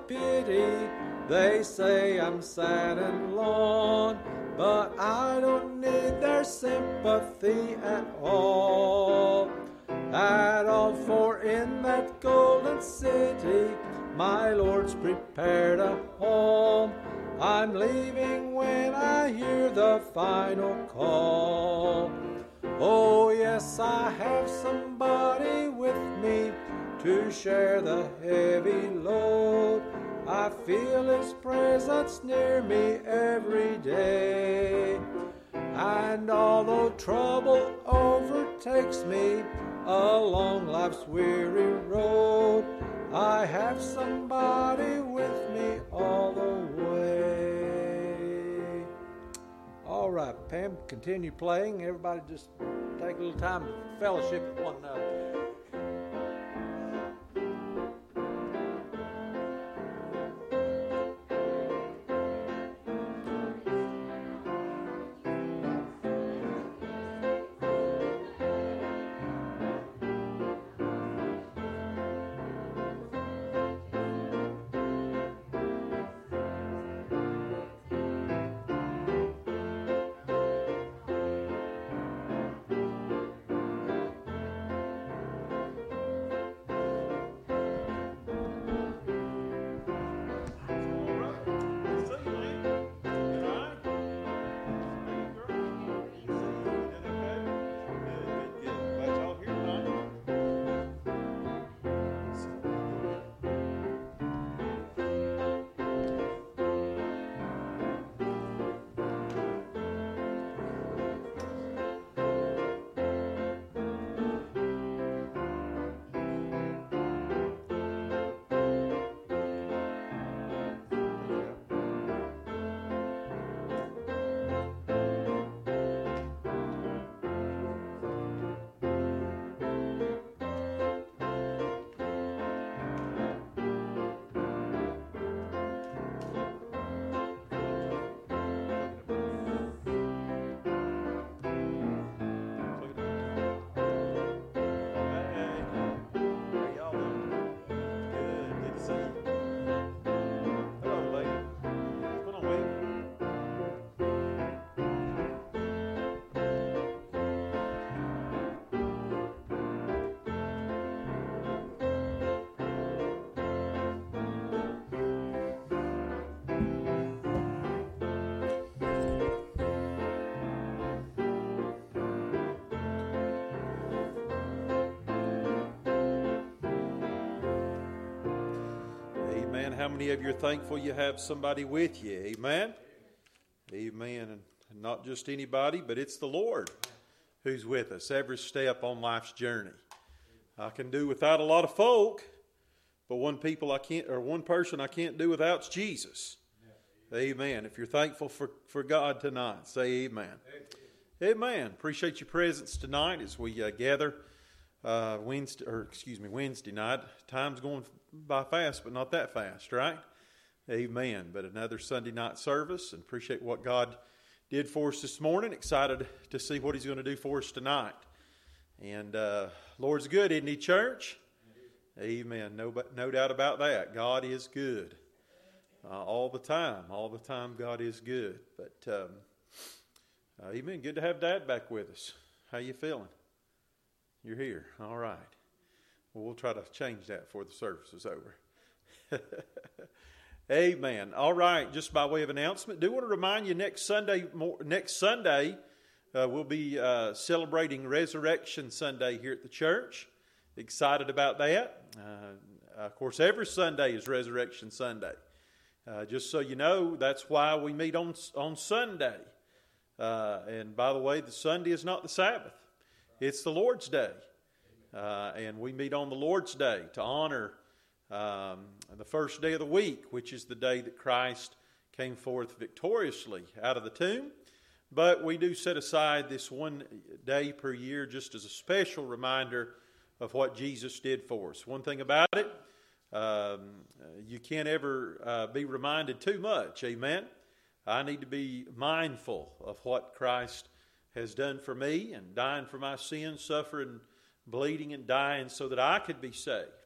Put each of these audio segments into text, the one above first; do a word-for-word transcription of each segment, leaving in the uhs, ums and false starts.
pity. They say I'm sad and lone, but I don't need their sympathy at all. At all, for in that golden city my Lord's prepared a home. I'm leaving when I hear the final call. Oh yes, I have somebody with me to share the heavy load. I feel His presence near me every day. And although trouble overtakes me along life's weary road, I have somebody with me all the way. All right, Pam, continue playing. Everybody just take a little time to fellowship with one another. How many of you are thankful you have somebody with you? Amen? Amen. And not just anybody, but it's the Lord who's with us every step on life's journey. I can do without a lot of folk, but one people I can't, or one person I can't do without's Jesus. Amen. If you're thankful for, for God tonight, say amen. Amen. Amen. Appreciate your presence tonight as we uh, gather uh, Wednesday, or excuse me, Wednesday night. Time's going by fast, but not that fast, right? Amen. But another Sunday night service, and appreciate what God did for us this morning. Excited to see what He's going to do for us tonight. And uh, Lord's good, isn't He, church? Amen. No, no doubt about that. God is good. Uh, all the time. All the time God is good. But, um, uh, amen. Good to have Dad back with us. How you feeling? You're here. All right. Well, we'll try to change that before the service is over. Amen. All right. Just by way of announcement, do want to remind you next Sunday, more, next Sunday, uh, we'll be uh, celebrating Resurrection Sunday here at the church. Excited about that. Uh, of course, every Sunday is Resurrection Sunday. Uh, just so you know, that's why we meet on on Sunday. Uh, and by the way, the Sunday is not the Sabbath. It's the Lord's Day. Uh, and we meet on the Lord's Day to honor um, the first day of the week, which is the day that Christ came forth victoriously out of the tomb. But we do set aside this one day per year just as a special reminder of what Jesus did for us. One thing about it, um, you can't ever uh, be reminded too much, amen? I need to be mindful of what Christ has done for me and dying for my sins, suffering, bleeding, and dying so that I could be saved.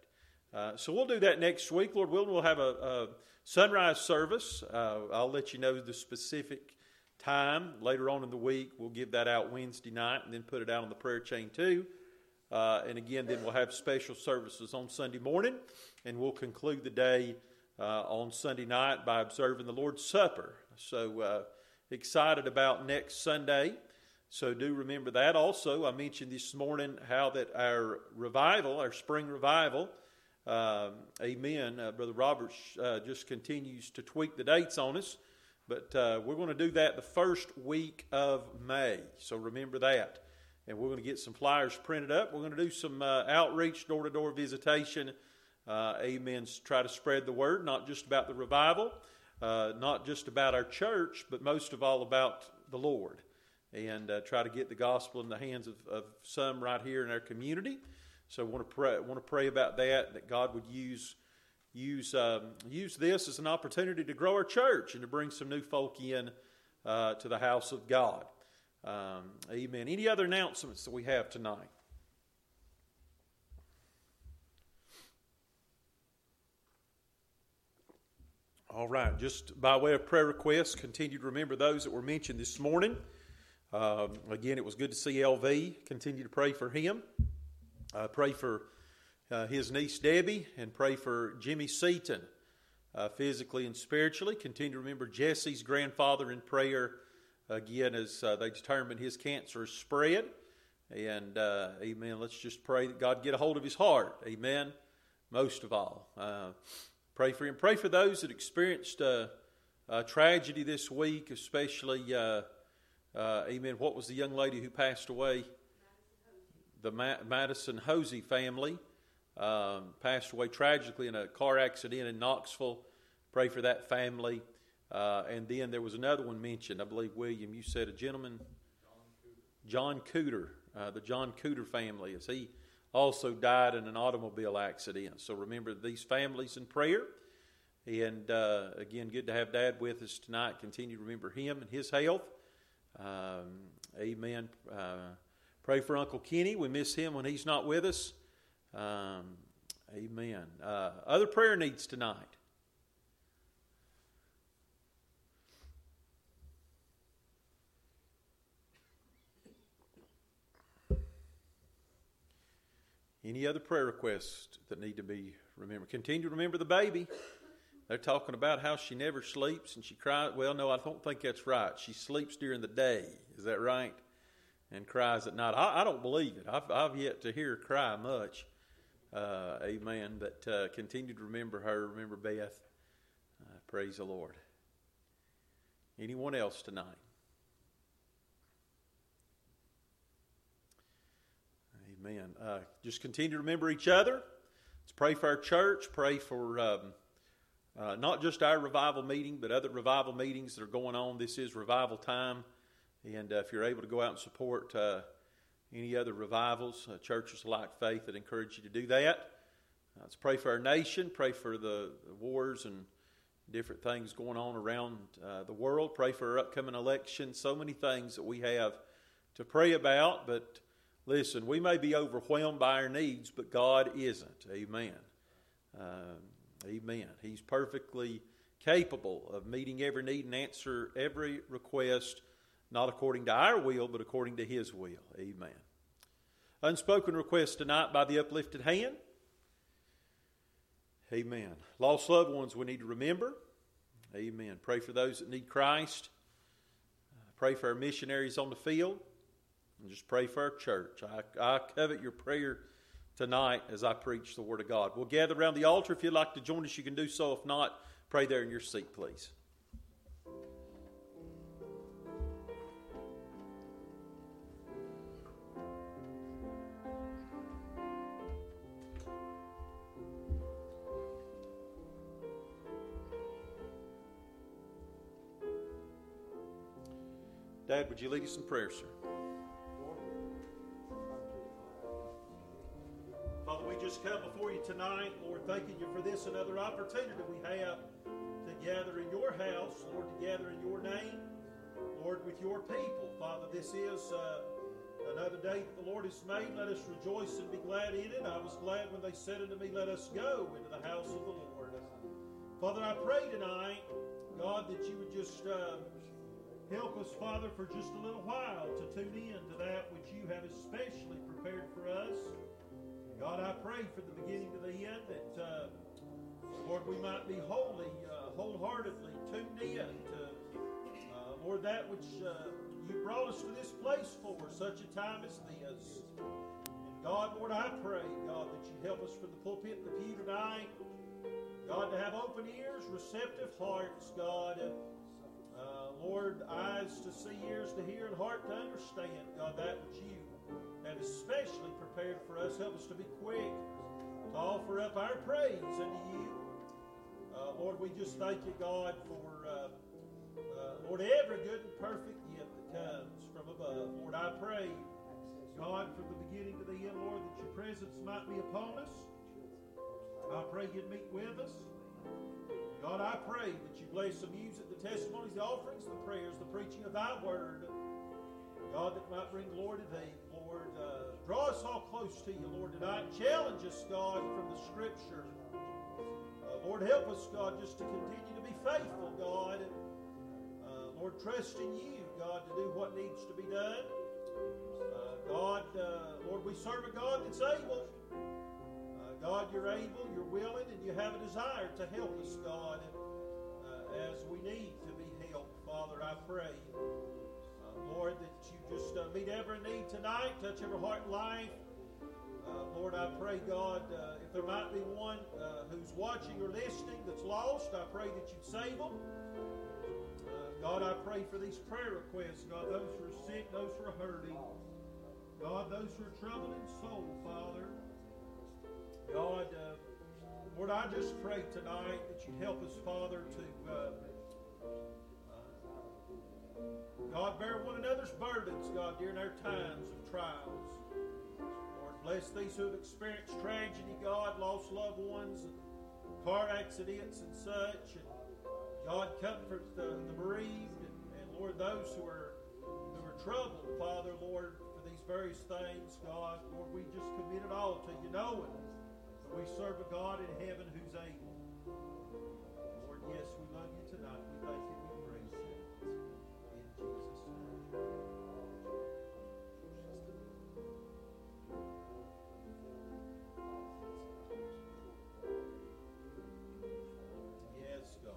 Uh, so we'll do that next week. Lord willing, we'll have a, a sunrise service. Uh, I'll let you know the specific time later on in the week. We'll give that out Wednesday night and then put it out on the prayer chain too. Uh, and again, then we'll have special services on Sunday morning, and we'll conclude the day uh, on Sunday night by observing the Lord's Supper. So uh, excited about next Sunday. So do remember that. Also, I mentioned this morning how that our revival, our spring revival, um, amen, uh, Brother Roberts uh, just continues to tweak the dates on us. But uh, we're going to do that the first week of May. So remember that. And we're going to get some flyers printed up. We're going to do some uh, outreach, door-to-door visitation. Uh, amen. Try to spread the word, not just about the revival, uh, not just about our church, but most of all about the Lord. And uh, try to get the gospel in the hands of, of some right here in our community. So I want to pray, want to pray about that, that God would use use um, use this as an opportunity to grow our church and to bring some new folk in uh, to the house of God. Um, amen. Any other announcements that we have tonight? All right. Just by way of prayer requests, continue to remember those that were mentioned this morning. Um, again, it was good to see L V. Continue to pray for him. Uh, pray for uh, his niece Debbie, and pray for Jimmy Seaton, uh, physically and spiritually. Continue to remember Jesse's grandfather in prayer. Again, as uh, they determine his cancer is spread. And, uh, amen, let's just pray that God get a hold of his heart. Amen. Most of all. Uh, pray for him. Pray for those that experienced uh, uh, tragedy this week, especially, uh, uh, amen, what was the young lady who passed away? The Ma- Madison Hosey family um, passed away tragically in a car accident in Knoxville. Pray for that family. Uh, and then there was another one mentioned, I believe, William, you said a gentleman, John Cooter, uh, the John Cooter family, as he also died in an automobile accident. So remember these families in prayer. And uh, again, good to have Dad with us tonight. Continue to remember him and his health. Um, amen. Uh, pray for Uncle Kenny. We miss him when he's not with us. Um, amen. Uh, other prayer needs tonight. Any other prayer requests that need to be remembered? Continue to remember the baby. They're talking about how she never sleeps and she cries. Well, no, I don't think that's right. She sleeps during the day. Is that right? And cries at night. I, I don't believe it. I've, I've yet to hear her cry much. Uh, amen. But uh, continue to remember her. Remember Beth. Uh, praise the Lord. Anyone else tonight? Amen. Uh, just continue to remember each other. Let's pray for our church. Pray for um, uh, not just our revival meeting, but other revival meetings that are going on. This is revival time. And uh, if you're able to go out and support uh, any other revivals, uh, churches like Faith, that encourage you to do that. Uh, let's pray for our nation. Pray for the, the wars and different things going on around uh, the world. Pray for our upcoming election. So many things that we have to pray about, but listen, we may be overwhelmed by our needs, but God isn't. Amen. Um, amen. He's perfectly capable of meeting every need and answer every request, not according to our will, but according to His will. Amen. Unspoken request tonight by the uplifted hand. Amen. Lost loved ones we need to remember. Amen. Pray for those that need Christ. Pray for our missionaries on the field. And just pray for our church. I, I covet your prayer tonight as I preach the Word of God. We'll gather around the altar. If you'd like to join us, you can do so. If not, pray there in your seat, please. Dad, would you lead us in prayer, sir? Father, we just come before you tonight, Lord, thanking you for this another opportunity we have to gather in your house, Lord, to gather in your name, Lord, with your people. Father, this is uh, Another day that the Lord has made, let us rejoice and be glad in it. I was glad when they said unto me, let us go into the house of the Lord. Father, I pray tonight, God, that you would just uh, help us, Father, for just a little while to tune in to that which you have especially prepared for us. God, I pray for the beginning to the end that, uh, Lord, we might be wholly, uh, wholeheartedly tuned in to, uh, Lord, that which uh, you brought us to this place for, such a time as this. And God, Lord, I pray, God, that you help us from the pulpit and the pew tonight. God, to have open ears, receptive hearts, God. Uh, Lord, eyes to see, ears to hear, and heart to understand, God, that which you have especially prepared for us. Help us to be quick to offer up our praise unto you. Uh, Lord, we just thank you, God, for, uh, uh, Lord, every good and perfect gift that comes from above. Lord, I pray, God, from the beginning to the end, Lord, that your presence might be upon us. I pray you'd meet with us. God, I pray that you bless the music, the testimonies, the offerings, the prayers, the preaching of thy word. God, that might bring glory to thee. Lord, uh, draw us all close to you, Lord, tonight. Challenge us, God, from the Scripture. Uh, Lord, help us, God, just to continue to be faithful, God. Uh, Lord, trust in you, God, to do what needs to be done. Uh, God, uh, Lord, we serve a God that's able. Uh, God, you're able, you're willing, and you have a desire to help us, God, uh, as we need to be helped. Father, I pray, uh, Lord, that you just uh, meet every need tonight, touch every heart and life. Uh, Lord, I pray, God, uh, if there might be one uh, who's watching or listening that's lost, I pray that you'd save them. Uh, God, I pray for these prayer requests, God, those who are sick, those who are hurting. God, those who are troubled in soul, Father. God, uh, Lord, I just pray tonight that you'd help us, Father, to, uh, uh, God, bear one another's burdens, God, during our times of trials. Lord, bless these who have experienced tragedy, God, lost loved ones, and car accidents and such. And God, comfort the, the bereaved, and, and Lord, those who are who are troubled, Father, Lord, for these various things, God. Lord, we just commit it all to you, knowing that we serve a God in heaven who's able. Lord, yes, we love you tonight. We thank you, we praise you. In Jesus' name. Yes, God.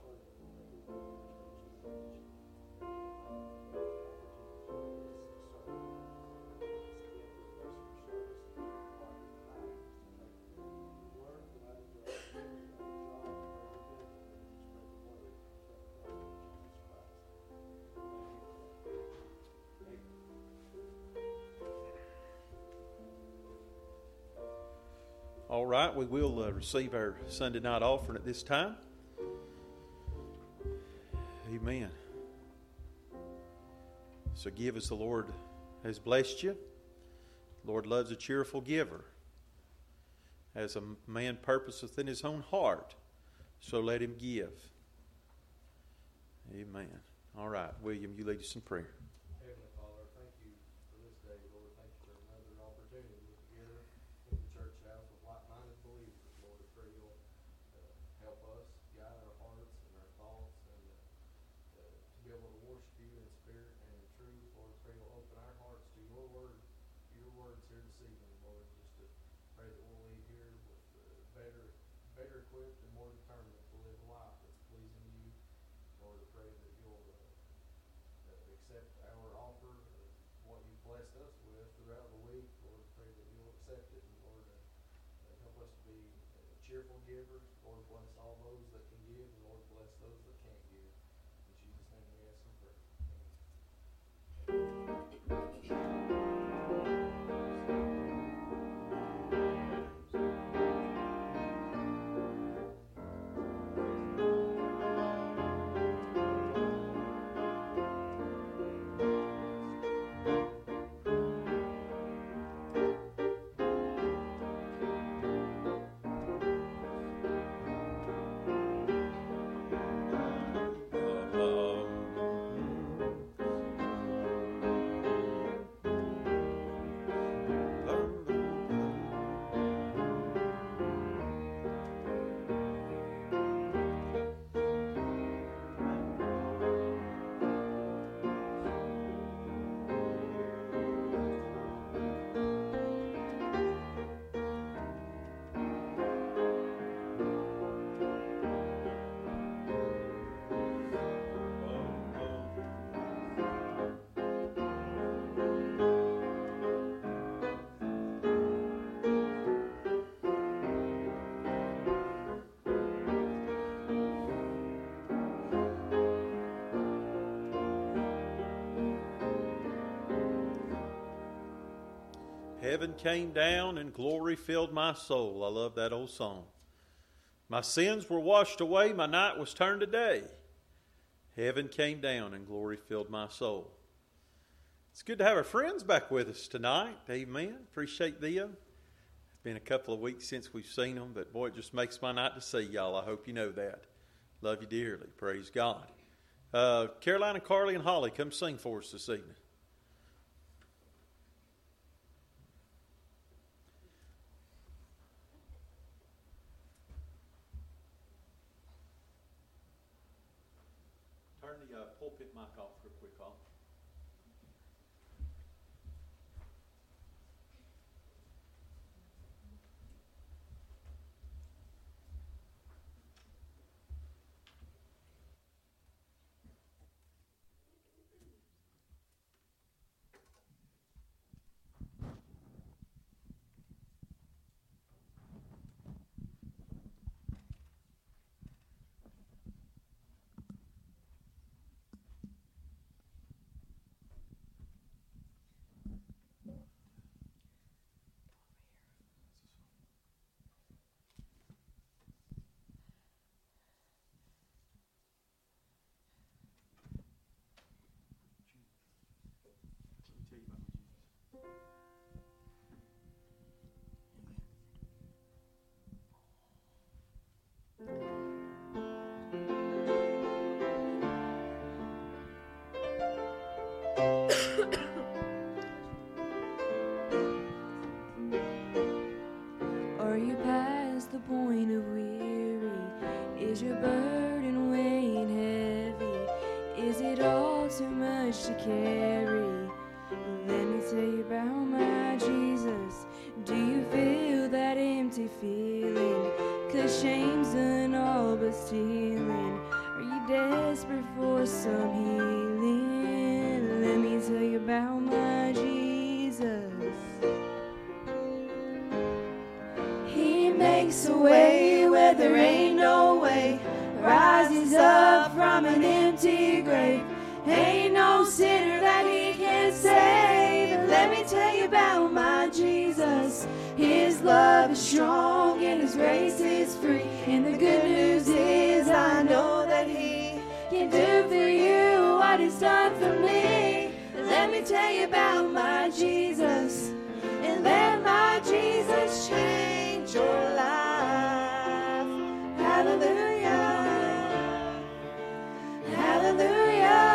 All right, we will uh, receive our Sunday night offering at this time. Amen. So give as the Lord has blessed you. The Lord loves a cheerful giver. As a man purposeth in his own heart, so let him give. Amen. All right, William, you lead us in prayer. Heavenly Father, thank you for this day, Lord. Thank you for another opportunity to get together in the church house with like-minded believers. Lord, I pray you'll uh, help us guide our hearts and our thoughts and uh, uh, to be able to worship you in spirit and in truth. Lord, I pray you'll open our hearts to your word, your words here this evening, Lord. Just to pray that we'll leave here with uh, better, better equipped and more determined to live a life that's pleasing to you. Lord, I pray that you'll uh, accept our offer of what you've blessed us with throughout the week. Lord, pray that you'll accept it, and Lord, uh, help us to be uh, cheerful givers. Lord, bless all those that can give, and Lord, bless those that can't give. In Jesus' name we ask and pray. Heaven came down and glory filled my soul. I love that old song. My sins were washed away, my night was turned to day. Heaven came down and glory filled my soul. It's good to have our friends back with us tonight. Amen. Appreciate them. It's been a couple of weeks since we've seen them, but boy, it just makes my night to see y'all. I hope you know that. Love you dearly. Praise God. Uh, Caroline and Carly and Holly, come sing for us this evening. Turn the uh, pulpit mic off real quick, Holly. Are you past the point of weary? Is your burden weighing heavy? Is it all too much to carry? Let me tell you about my Jesus. Do you feel that empty feeling? 'Cause shame's done all but stealing. Are you desperate for some healing? Let me tell you about my Jesus. He makes a way where there ain't no way, rises up from an empty grave. Ain't no sinner that he can save. Let me tell you about my Jesus. His love is strong and his grace is free. And the good news is I know that he can do for you what he's done for me. Let me tell you about my Jesus. And let my Jesus change your life. Hallelujah. Hallelujah.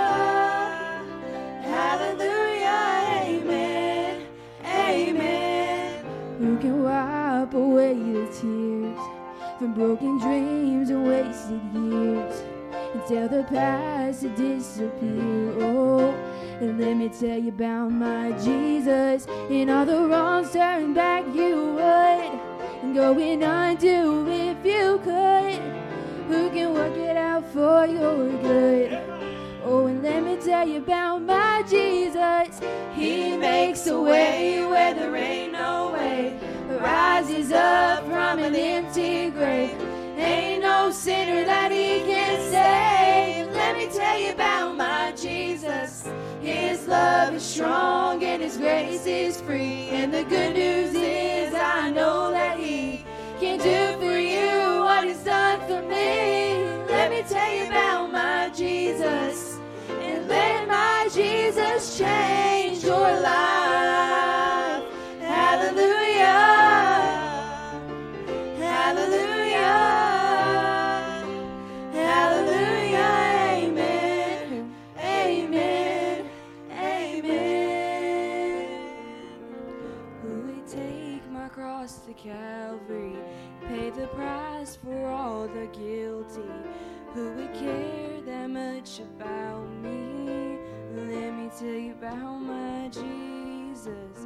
Hallelujah. Amen. Amen. Who can wipe away the tears from broken dreams and wasted years and tell the past to disappear? Oh, and let me tell you about my Jesus. In all the wrongs turned back you would, and going undo if you could. Who can work it out for your good? Oh, and let me tell you about my Jesus. He makes a way where there ain't no way, rises up from an empty grave. Ain't no sinner that he can save. Let me tell you about my Jesus. His love is strong and his grace is free. And the good news is I know that he can do for you what he's done for me. Let me tell you about my Jesus. And let my Jesus change your life. Hallelujah. Hallelujah. Hallelujah. Amen. Amen. Amen. Who would take my cross to Calvary, pay the price for all the guilty? Who would care that much about me? Let me tell you about my Jesus.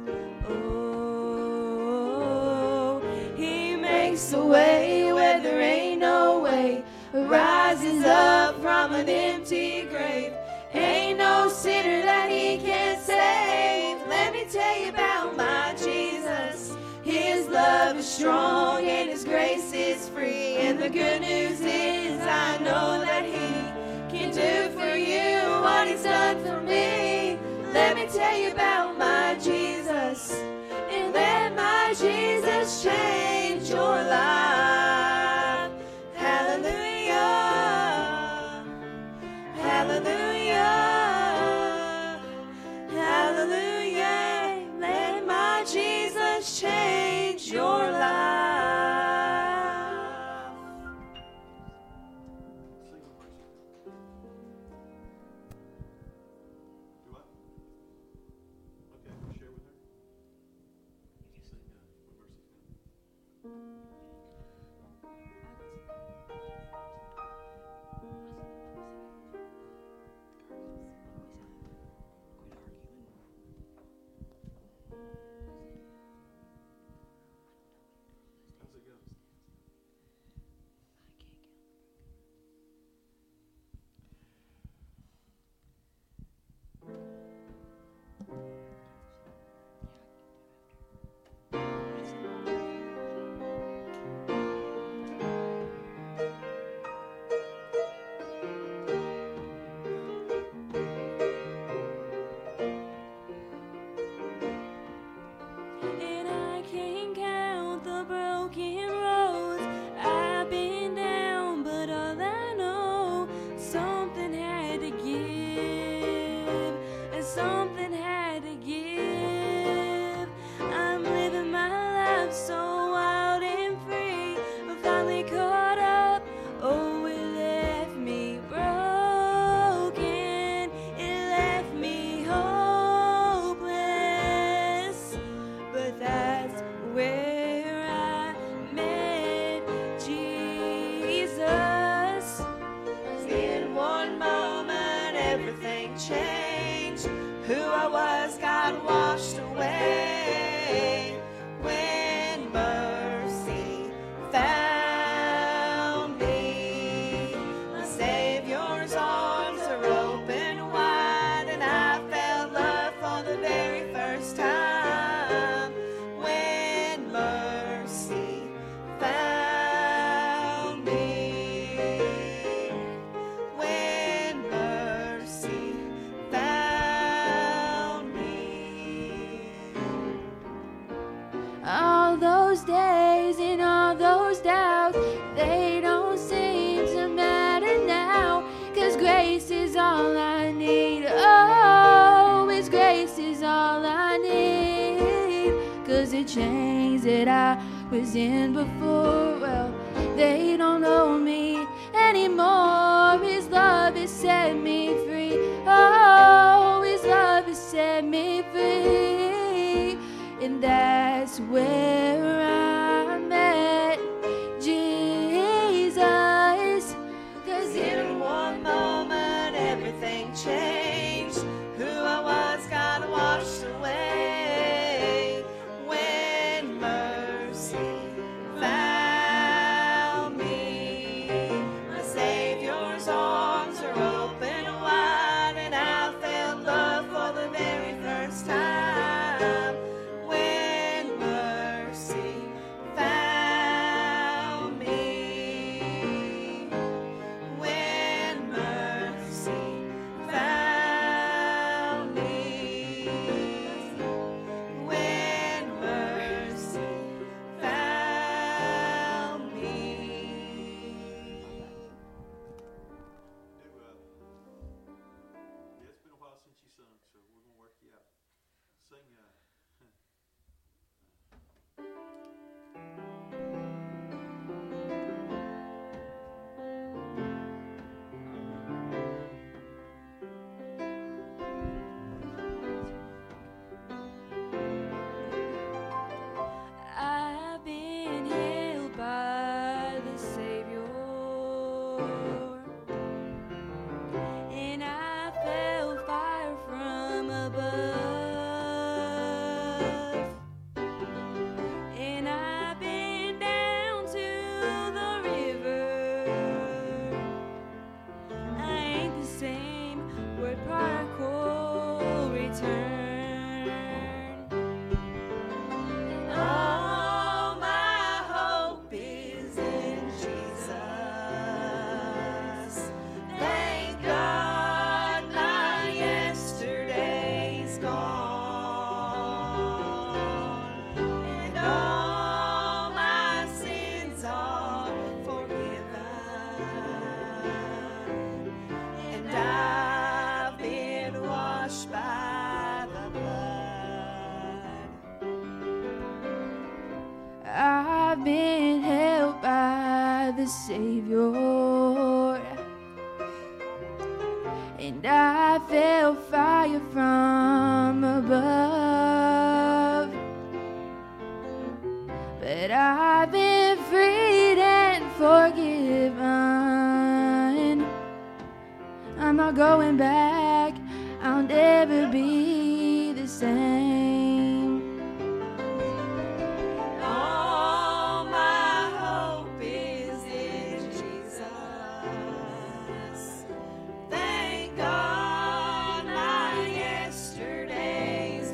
Oh, he makes a way where there ain't no way, rises up from an empty grave. Ain't no sinner that he can save. Let me tell you about my Jesus. His love is strong and his grace is free. And the good news is I know that he can do for you what he's done for me. Let me tell you about my Jesus. changed your life. Hallelujah. Hallelujah. Hallelujah. Let my Jesus change your life. And I can't count the broken roads I've been down, but all I know, something had to give, and something had to give. I'm living my life so wild and free, but finally caught up. Oh, it left me broken, it left me hopeless. But that's where I met Jesus. In one moment, everything changed. Who I was got washed away. When mercy found me, my Savior's arms are open wide, and I felt love for the very first time. When mercy found me, when mercy found me. All those days and all those doubts, they don't seem to matter now, 'cause grace is all I need. Oh, His grace is all I need. 'Cause the chains that I was in before, well, they don't know me anymore. His love has set me free. Oh, His love has set me free. And that's where I met Jesus. 'Cause in one moment everything changed. Who I was got washed away. When mercy found me, my Savior's arms are open wide, and I felt love for the very first time. When mercy found me, when mercy found me, when mercy found me. Savior. And I felt fire from above. But I've been freed and forgiven. I'm not going back, I'll never be the same. All my hope is in Jesus. Thank God my yesterday's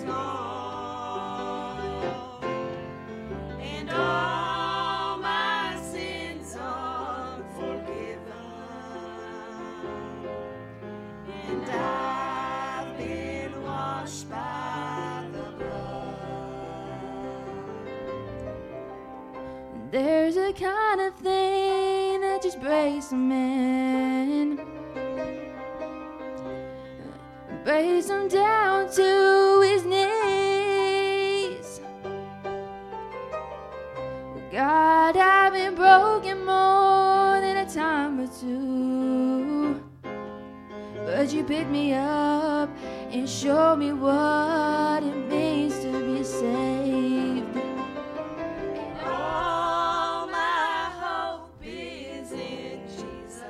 gone, and all my sins are forgiven, and I've been washed by the blood. There's a kind of thing that just breaks a man, breaks him down to his knees. God, I've been broken more than a time or two, but you picked me up and showed me what it means to be saved. All my hope is in Jesus.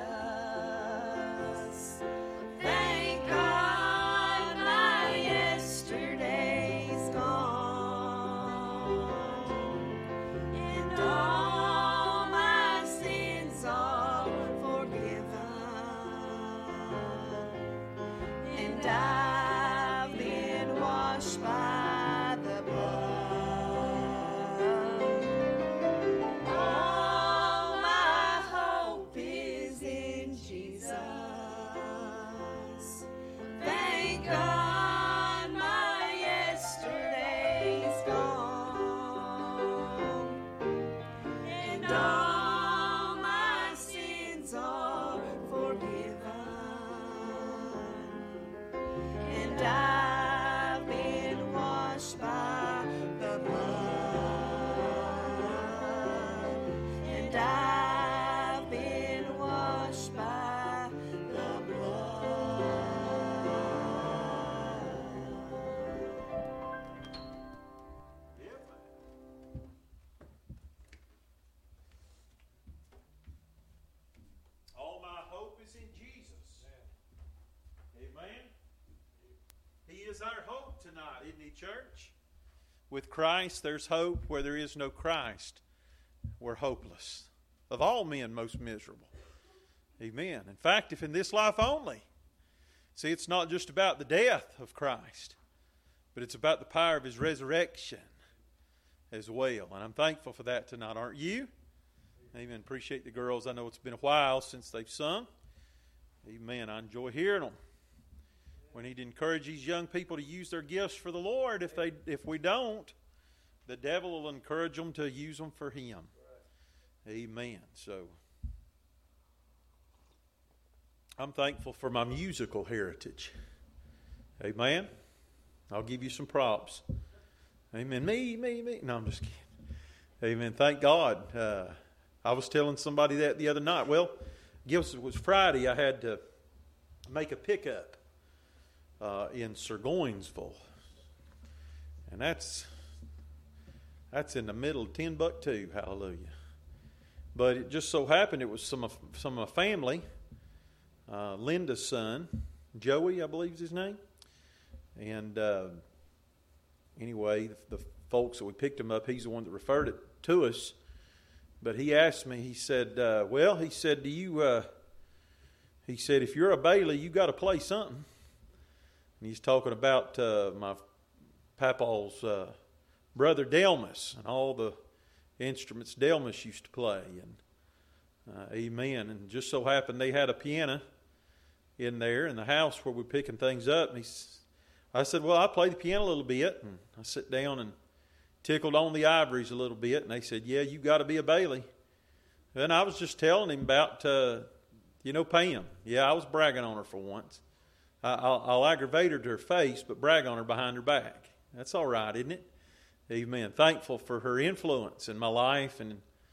Thank God my yesterday's gone, and all my sins are forgiven, and I've been washed by the blood. All my hope is in Jesus. Thank God my yesterday's gone, and all my sins are forgiven, and I've been washed by the blood, and I've been washed by the blood. All my hope is in Jesus. Amen. He is our hope tonight, isn't he, church? With Christ, there's hope. Where there is no Christ, we're hopeless. Of all men, most miserable. Amen. In fact, if in this life only. See, it's not just about the death of Christ, but it's about the power of his resurrection as well. And I'm thankful for that tonight, aren't you? Amen. Appreciate the girls. I know it's been a while since they've sung. Amen. I enjoy hearing them. We need to encourage these young people to use their gifts for the Lord. If they, if we don't, the devil will encourage them to use them for him. Amen. So, I'm thankful for my musical heritage. Amen. I'll give you some props. Amen. Me, me, me. No, I'm just kidding. Amen. Thank God. Uh, I was telling somebody that the other night. Well, I guess it was Friday. I had to make a pickup uh, in Surgoinsville, and that's that's in the middle of Timbuktu. Hallelujah! But it just so happened it was some of some of my family. Uh, Linda's son, Joey, I believe is his name, and uh, anyway, the, the folks that we picked him up, he's the one that referred it to us. But he asked me, he said, uh, well, he said, do you, uh, he said, if you're a Bailey, you got to play something. And he's talking about uh, my papaw's uh, brother Delmas and all the instruments Delmas used to play. And uh, amen. And just so happened they had a piano in there in the house where we're picking things up. And he's, I said, well, I play the piano a little bit. And I sit down and tickled on the ivories a little bit, and they said, yeah, you got to be a Bailey. And I was just telling him about, uh, you know, Pam. Yeah, I was bragging on her for once. I, I'll, I'll aggravate her to her face, but brag on her behind her back. That's all right, isn't it? Amen. Thankful for her influence in my life, and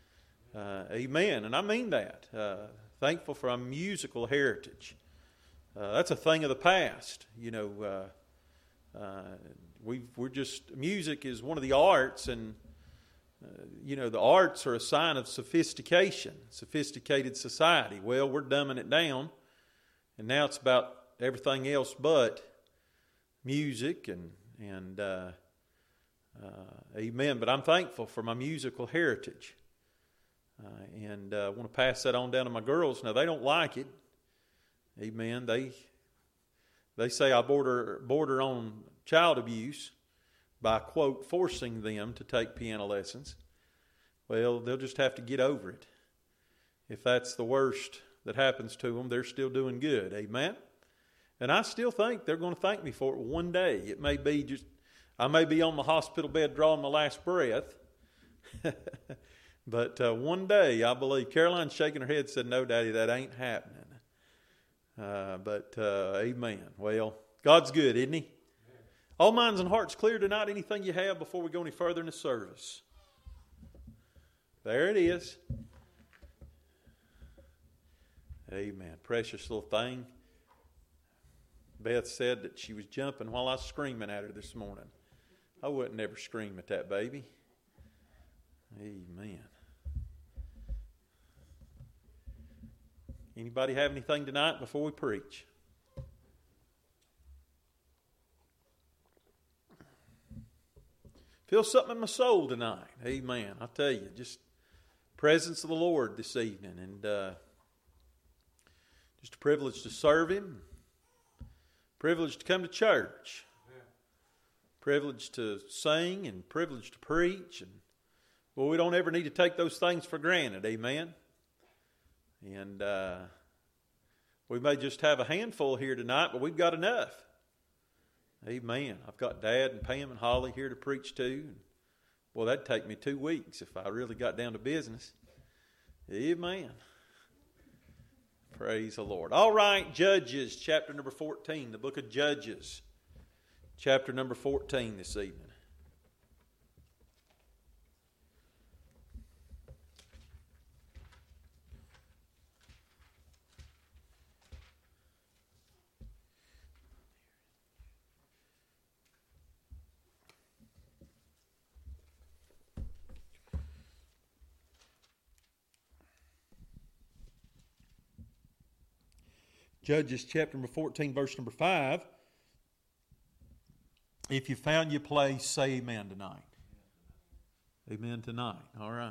Uh, amen. And I mean that. Uh, thankful for our musical heritage. Uh, that's a thing of the past. You know, uh, uh, we we're just, music is one of the arts, and, uh, you know, the arts are a sign of sophistication, sophisticated society. Well, we're dumbing it down, and now it's about everything else but music and, and uh, uh, amen. But I'm thankful for my musical heritage. Uh, and I uh, want to pass that on down to my girls. Now, they don't like it. Amen. They they say I border border on child abuse by, quote, forcing them to take piano lessons. Well, they'll just have to get over it. If that's the worst that happens to them, they're still doing good. Amen. And I still think they're going to thank me for it one day. It may be just, I may be on the hospital bed drawing my last breath. But uh, one day, I believe, Caroline's shaking her head, said, "No, Daddy, that ain't happening." Uh, but, uh, amen. Well, God's good, isn't He? Amen. All minds and hearts clear tonight. Anything you have before we go any further in the service? There it is. Amen. Precious little thing. Beth said that she was jumping while I was screaming at her this morning. I wouldn't never scream at that baby. Amen. Anybody have anything tonight before we preach? Feel something in my soul tonight. Amen. I tell you, just presence of the Lord this evening, and uh, just a privilege to serve Him, privilege to come to church, yeah. Privilege to sing, and privilege to preach, and well, we don't ever need to take those things for granted. Amen. And uh, we may just have a handful here tonight, but we've got enough. Amen. I've got Dad and Pam and Holly here to preach to. Well, that'd take me two weeks if I really got down to business. Amen. Praise the Lord. All right, Judges, chapter number fourteen, the book of Judges, chapter number fourteen this evening. Judges chapter number fourteen, verse number five. If you found your place, say amen tonight. Amen tonight. All right.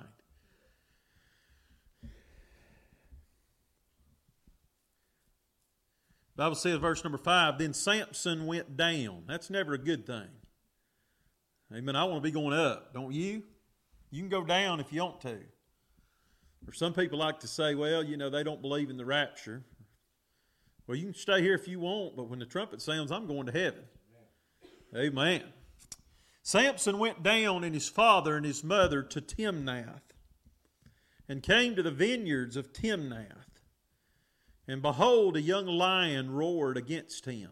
The Bible says, verse number five, then Samson went down. That's never a good thing. Amen. I want to be going up, don't you? You can go down if you want to. Or some people like to say, well, you know, they don't believe in the rapture. Well, you can stay here if you want, but when the trumpet sounds, I'm going to heaven. Amen. Amen. Samson went down and his father and his mother to Timnath, and came to the vineyards of Timnath. And behold, a young lion roared against him.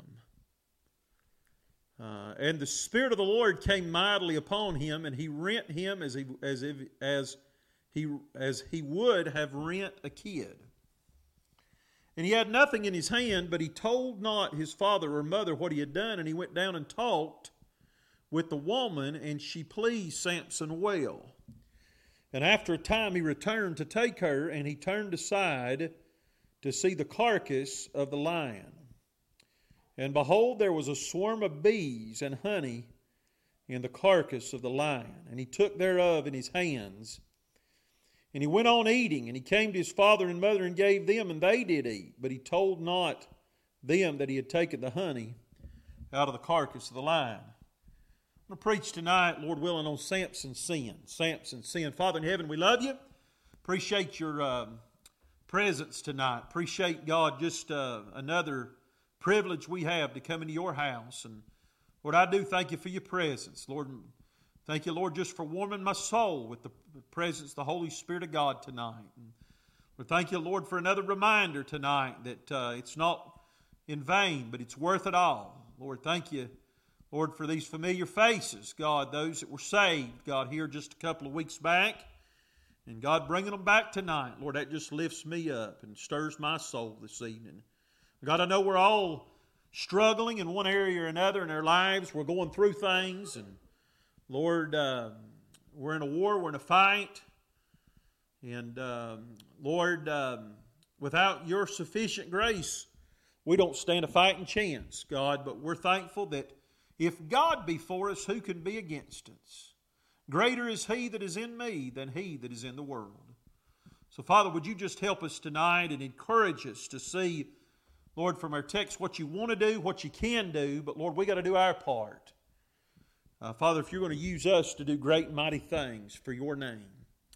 Uh, and the Spirit of the Lord came mightily upon him, and he rent him as he as if as he as he would have rent a kid. And he had nothing in his hand, but he told not his father or mother what he had done. And he went down and talked with the woman, and she pleased Samson well. And after a time he returned to take her, and he turned aside to see the carcass of the lion. And behold, there was a swarm of bees and honey in the carcass of the lion. And he took thereof in his hands. And he went on eating, and he came to his father and mother and gave them, and they did eat. But he told not them that he had taken the honey out of the carcass of the lion. I'm going to preach tonight, Lord willing, on Samson's sin. Samson's sin. Father in heaven, we love you. Appreciate your uh, presence tonight. Appreciate, God, just uh, another privilege we have to come into your house. And Lord, I do thank you for your presence. Lord, thank you, Lord, just for warming my soul with the presence of the Holy Spirit of God tonight. And Lord, thank you, Lord, for another reminder tonight that uh, it's not in vain, but it's worth it all. Lord, thank you, Lord, for these familiar faces, God, those that were saved, God, here just a couple of weeks back. And God, bringing them back tonight, Lord, that just lifts me up and stirs my soul this evening. God, I know we're all struggling in one area or another in our lives. We're going through things. And Lord, uh, we're in a war, we're in a fight. And um, Lord, um, without your sufficient grace, we don't stand a fighting chance, God. But we're thankful that if God be for us, who can be against us? Greater is He that is in me than he that is in the world. So, Father, would you just help us tonight and encourage us to see, Lord, from our text what you want to do, what you can do, but, Lord, we got to do our part. Uh, Father, if you're going to use us to do great and mighty things for your name,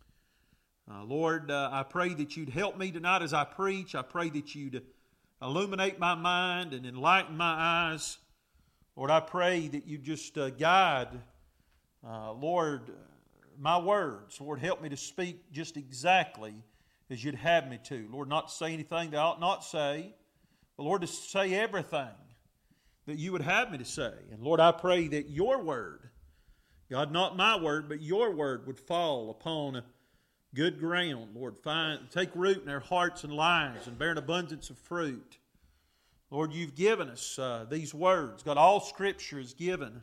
uh, Lord, uh, I pray that you'd help me tonight as I preach. I pray that you'd illuminate my mind and enlighten my eyes. Lord, I pray that you just uh, guide Uh, Lord, my words, Lord, help me to speak just exactly as you'd have me to. Lord, not to say anything that I ought not say, but Lord, to say everything that you would have me to say. And Lord, I pray that your word, God, not my word, but your word would fall upon good ground. Lord, find, take root in our hearts and lives and bear an abundance of fruit. Lord, you've given us uh, these words. God, all Scripture is given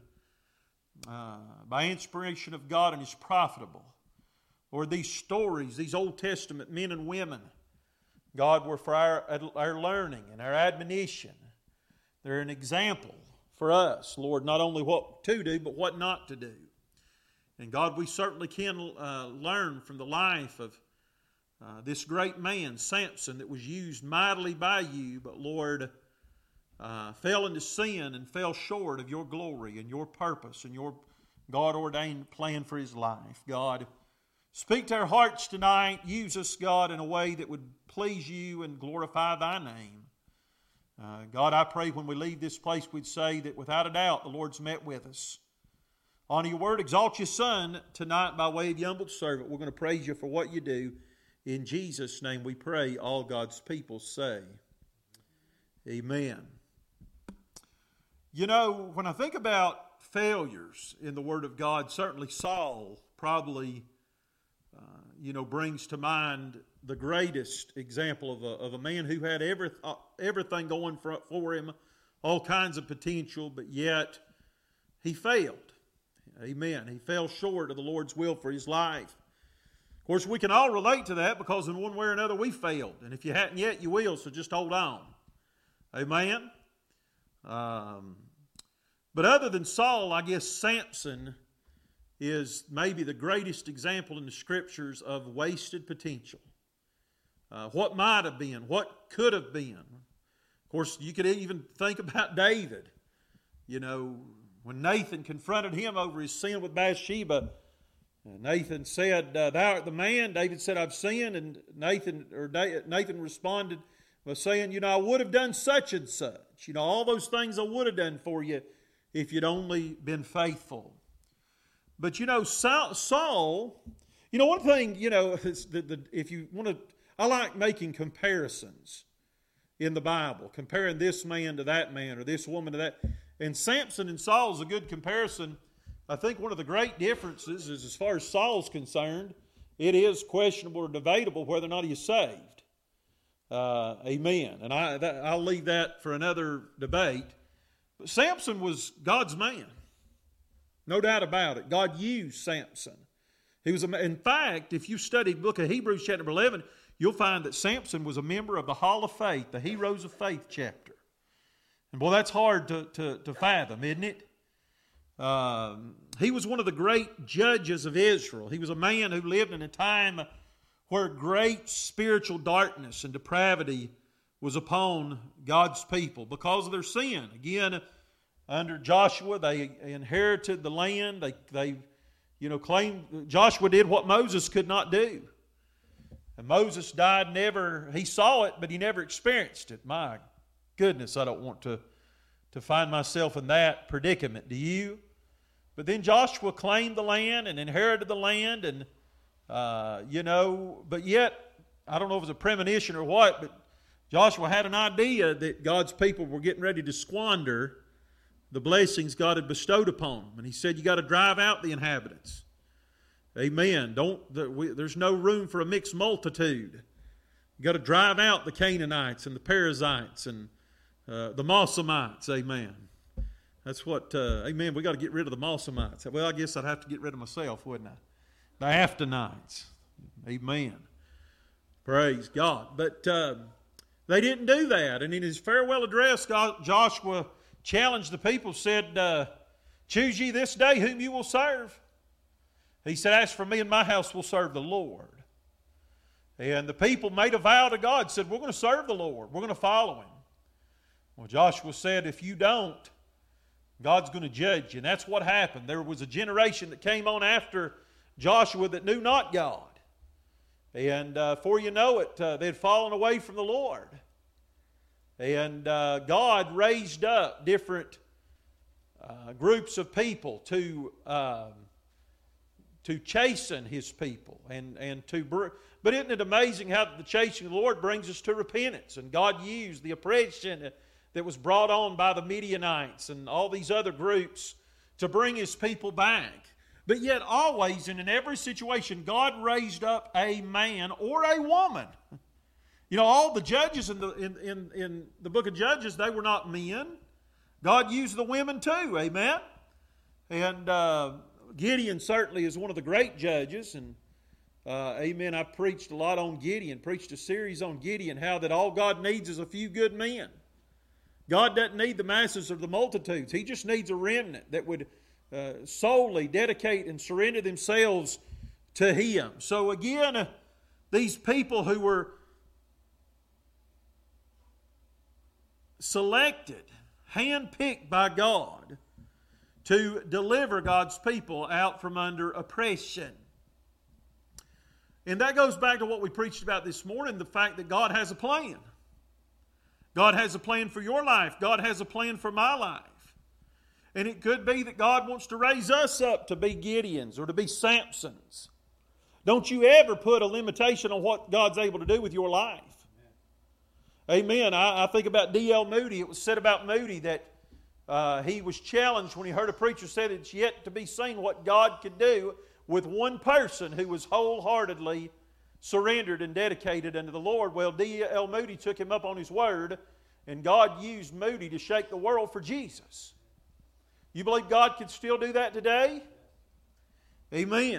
Uh, by inspiration of God and is profitable. Lord, these stories, these Old Testament men and women, God, were for our, our learning and our admonition. They're an example for us, Lord, not only what to do, but what not to do. And God, we certainly can uh, learn from the life of uh, this great man, Samson, that was used mightily by you, but Lord, Uh, fell into sin and fell short of your glory and your purpose and your God-ordained plan for his life. God, speak to our hearts tonight. Use us, God, in a way that would please you and glorify thy name. Uh, God, I pray when we leave this place we'd say that without a doubt the Lord's met with us. Honor your word. Exalt your Son tonight by way of your humbled servant. We're going to praise you for what you do. In Jesus' name we pray. All God's people say, amen. You know, when I think about failures in the Word of God, certainly Saul probably, uh, you know, brings to mind the greatest example of a, of a man who had every, uh, everything going for, for him, all kinds of potential, but yet he failed. Amen. He fell short of the Lord's will for his life. Of course, we can all relate to that because in one way or another we failed. And if you hadn't yet, you will, so just hold on. Amen. Um, but other than Saul, I guess Samson is maybe the greatest example in the Scriptures of wasted potential. Uh, what might have been, what could have been. Of course, you could even think about David. You know, when Nathan confronted him over his sin with Bathsheba, Nathan said, uh, "Thou art the man." David said, "I've sinned," and Nathan or Nathan responded by saying, "You know, I would have done such and such. You know, all those things I would have done for you if you'd only been faithful." But you know, Saul, you know, one thing, you know, the, the, if you want to, I like making comparisons in the Bible, comparing this man to that man or this woman to that. And Samson and Saul is a good comparison. I think one of the great differences is, as far as Saul's concerned, it is questionable or debatable whether or not he is saved. Uh, amen. And I, that, I'll leave that for another debate. But Samson was God's man. No doubt about it. God used Samson. He was, a, in fact, if you study the book of Hebrews chapter eleven, you'll find that Samson was a member of the Hall of Faith, the Heroes of Faith chapter. And boy, that's hard to, to, to fathom, isn't it? Um, he was one of the great judges of Israel. He was a man who lived in a time where great spiritual darkness and depravity was upon God's people because of their sin. Again, under Joshua, they inherited the land. They, they, you know, claimed Joshua did what Moses could not do. And Moses died never, he saw it, but he never experienced it. My goodness, I don't want to, to find myself in that predicament. Do you? But then Joshua claimed the land and inherited the land, and, uh, you know, but yet, I don't know if it was a premonition or what, but Joshua had an idea that God's people were getting ready to squander the blessings God had bestowed upon them. And he said, you got to drive out the inhabitants. Amen. Don't the, we, there's no room for a mixed multitude. You got to drive out the Canaanites and the Perizzites and uh, the Mossamites. Amen. That's what, uh, amen, we got to get rid of the Mossamites. Well, I guess I'd have to get rid of myself, wouldn't I? The Aftonites. Amen. Praise God. But uh, they didn't do that. And in his farewell address, God, Joshua challenged the people, said, uh, choose ye this day whom you will serve. He said, as for me and my house, we'll serve the Lord. And the people made a vow to God, said, we're going to serve the Lord. We're going to follow Him. Well, Joshua said, if you don't, God's going to judge you. And that's what happened. There was a generation that came on after Joshua that knew not God. And uh, before you know it, uh, they had fallen away from the Lord. And uh, God raised up different uh, groups of people to um, to chasten His people. and and to br- But isn't it amazing how the chastening of the Lord brings us to repentance? And God used the oppression that was brought on by the Midianites and all these other groups to bring His people back. But yet always and in every situation, God raised up a man or a woman. You know, all the judges in the, in, in, in the book of Judges, they were not men. God used the women too, amen? And uh, Gideon certainly is one of the great judges. And uh, amen, I preached a lot on Gideon, preached a series on Gideon, how that all God needs is a few good men. God doesn't need the masses or the multitudes. He just needs a remnant that would uh, solely dedicate and surrender themselves to Him. So again, uh, these people who were selected, handpicked by God to deliver God's people out from under oppression. And that goes back to what we preached about this morning, the fact that God has a plan. God has a plan for your life. God has a plan for my life. And it could be that God wants to raise us up to be Gideons or to be Samsons. Don't you ever put a limitation on what God's able to do with your life. Amen. I, I think about D L Moody. It was said about Moody that uh, he was challenged when he heard a preacher say that it's yet to be seen what God could do with one person who was wholeheartedly surrendered and dedicated unto the Lord. Well, D L Moody took him up on his word, and God used Moody to shake the world for Jesus. You believe God can still do that today? Amen.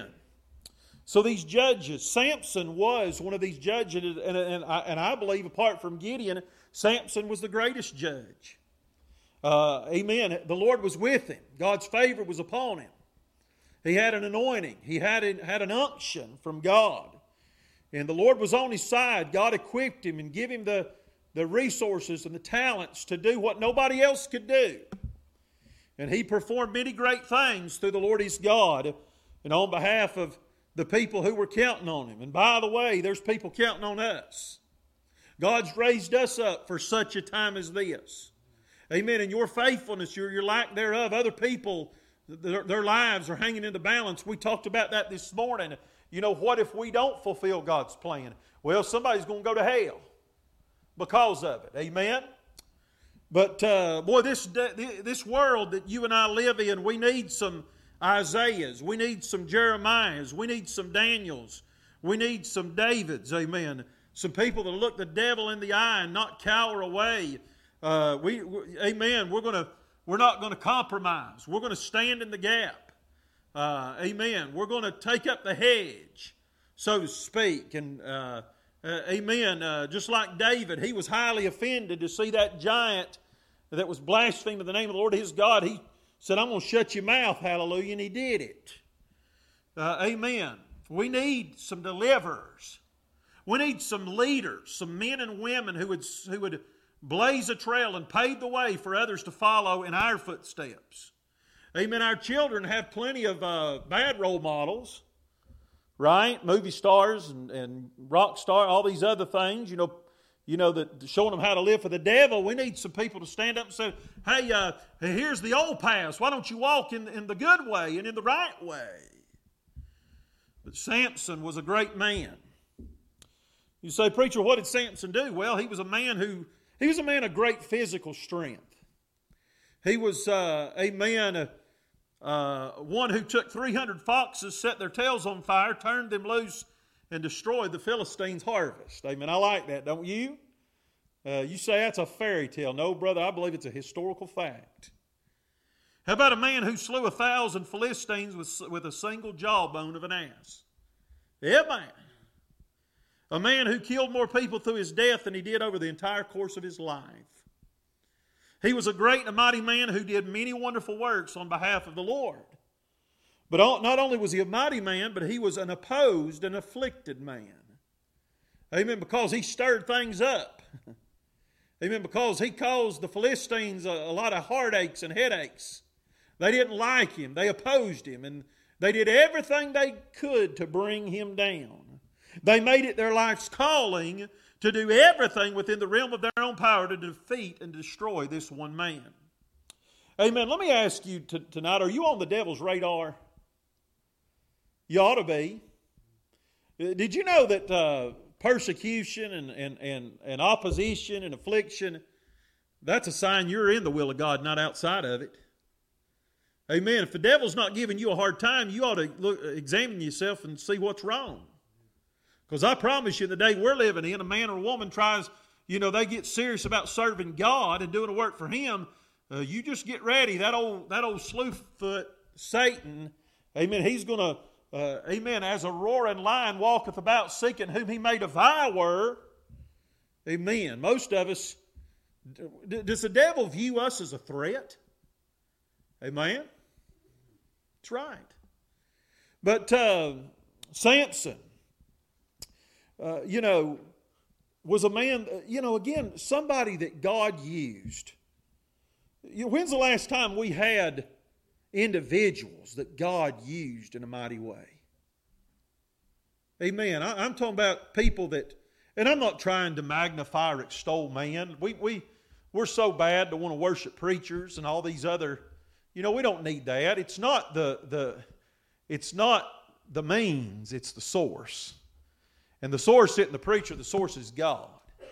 So these judges, Samson was one of these judges, and, and, I, and I believe apart from Gideon, Samson was the greatest judge. Uh, amen. The Lord was with him. God's favor was upon him. He had an anointing. He had, a, had an unction from God. And the Lord was on his side. God equipped him and gave him the, the resources and the talents to do what nobody else could do. And he performed many great things through the Lord his God and on behalf of the people who were counting on him. And by the way, there's people counting on us. God's raised us up for such a time as this. Amen. And your faithfulness, your, your lack thereof, other people, their, their lives are hanging in the balance. We talked about that this morning. You know, what if we don't fulfill God's plan? Well, somebody's going to go to hell because of it. Amen. But, uh, boy, this, this world that you and I live in, we need some Isaiahs. We need some Jeremiahs. We need some Daniels. We need some Davids. Amen. Some people that look the devil in the eye and not cower away. Uh, we, we, amen. We're going to, we're not going to compromise. We're going to stand in the gap. Uh, amen. We're going to take up the hedge, so to speak. And, uh, uh, amen. Uh, just like David, he was highly offended to see that giant that was blaspheming the name of the Lord his God. He said, I'm going to shut your mouth, hallelujah, and he did it. Uh, amen. We need some deliverers. We need some leaders, some men and women who would, who would blaze a trail and pave the way for others to follow in our footsteps. Amen. Our children have plenty of uh, bad role models, right? Movie stars and, and rock stars, all these other things, you know, You know, that showing them how to live for the devil. We need some people to stand up and say, hey, uh, here's the old path. Why don't you walk in, in the good way and in the right way? But Samson was a great man. You say, preacher, what did Samson do? Well, he was a man who, he was a man of great physical strength. He was uh, a man, uh, Uh, one who took three hundred foxes, set their tails on fire, turned them loose, and destroyed the Philistines' harvest. Amen. I like that, don't you? Uh, you say that's a fairy tale. No, brother, I believe it's a historical fact. How about a man who slew a thousand Philistines with, with a single jawbone of an ass? Yeah, man. A man who killed more people through his death than he did over the entire course of his life. He was a great and mighty man who did many wonderful works on behalf of the Lord. But not only was he a mighty man, but he was an opposed and afflicted man. Amen. Because he stirred things up. Amen. Because he caused the Philistines a, a lot of heartaches and headaches. They didn't like him. They opposed him. And they did everything they could to bring him down. They made it their life's calling to do everything within the realm of their own power to defeat and destroy this one man. Amen. Let me ask you t- tonight, are you on the devil's radar? You ought to be. Did you know that uh, persecution and, and, and, and opposition and affliction, that's a sign you're in the will of God, not outside of it? Amen. If the devil's not giving you a hard time, you ought to look, examine yourself and see what's wrong. Because I promise you, the day we're living in, a man or a woman tries, you know, they get serious about serving God and doing the work for Him. Uh, you just get ready. That old that old slewfoot, Satan, amen, he's going to, uh, amen, as a roaring lion walketh about seeking whom he may devour. Amen. Most of us, does the devil view us as a threat? Amen. That's right. But uh, Samson, Uh, you know, was a man, you know, again, somebody that God used. You know, when's the last time we had individuals that God used in a mighty way? Amen. I, I'm talking about people that, and I'm not trying to magnify or extol man. We, we, we're so bad to want to worship preachers and all these other, you know, we don't need that. It's not the, the, it's not the means, it's the source. And the source isn't the preacher, the source is God.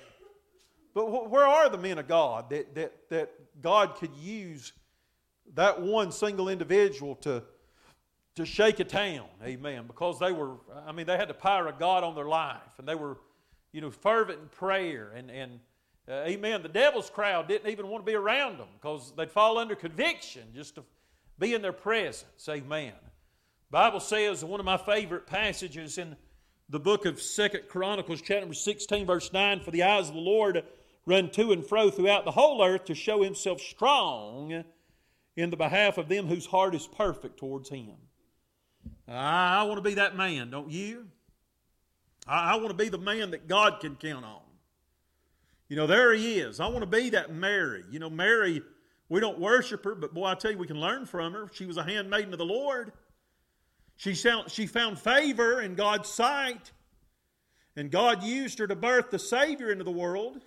But where are the men of God that, that, that God could use that one single individual to, to shake a town? Amen. Because they were, I mean, they had the power of God on their life. And they were, you know, fervent in prayer. And, and uh, amen, the devil's crowd didn't even want to be around them because they'd fall under conviction just to be in their presence. Amen. The Bible says, one of my favorite passages in the book of Second Chronicles, chapter number sixteen, verse nine, for the eyes of the Lord run to and fro throughout the whole earth to show Himself strong in the behalf of them whose heart is perfect towards Him. I, I want to be that man, don't you? I, I want to be the man that God can count on. You know, there He is. I want to be that Mary. You know, Mary, we don't worship her, but boy, I tell you, we can learn from her. She was a handmaiden of the Lord. She found, she found favor in God's sight. And God used her to birth the Savior into the world.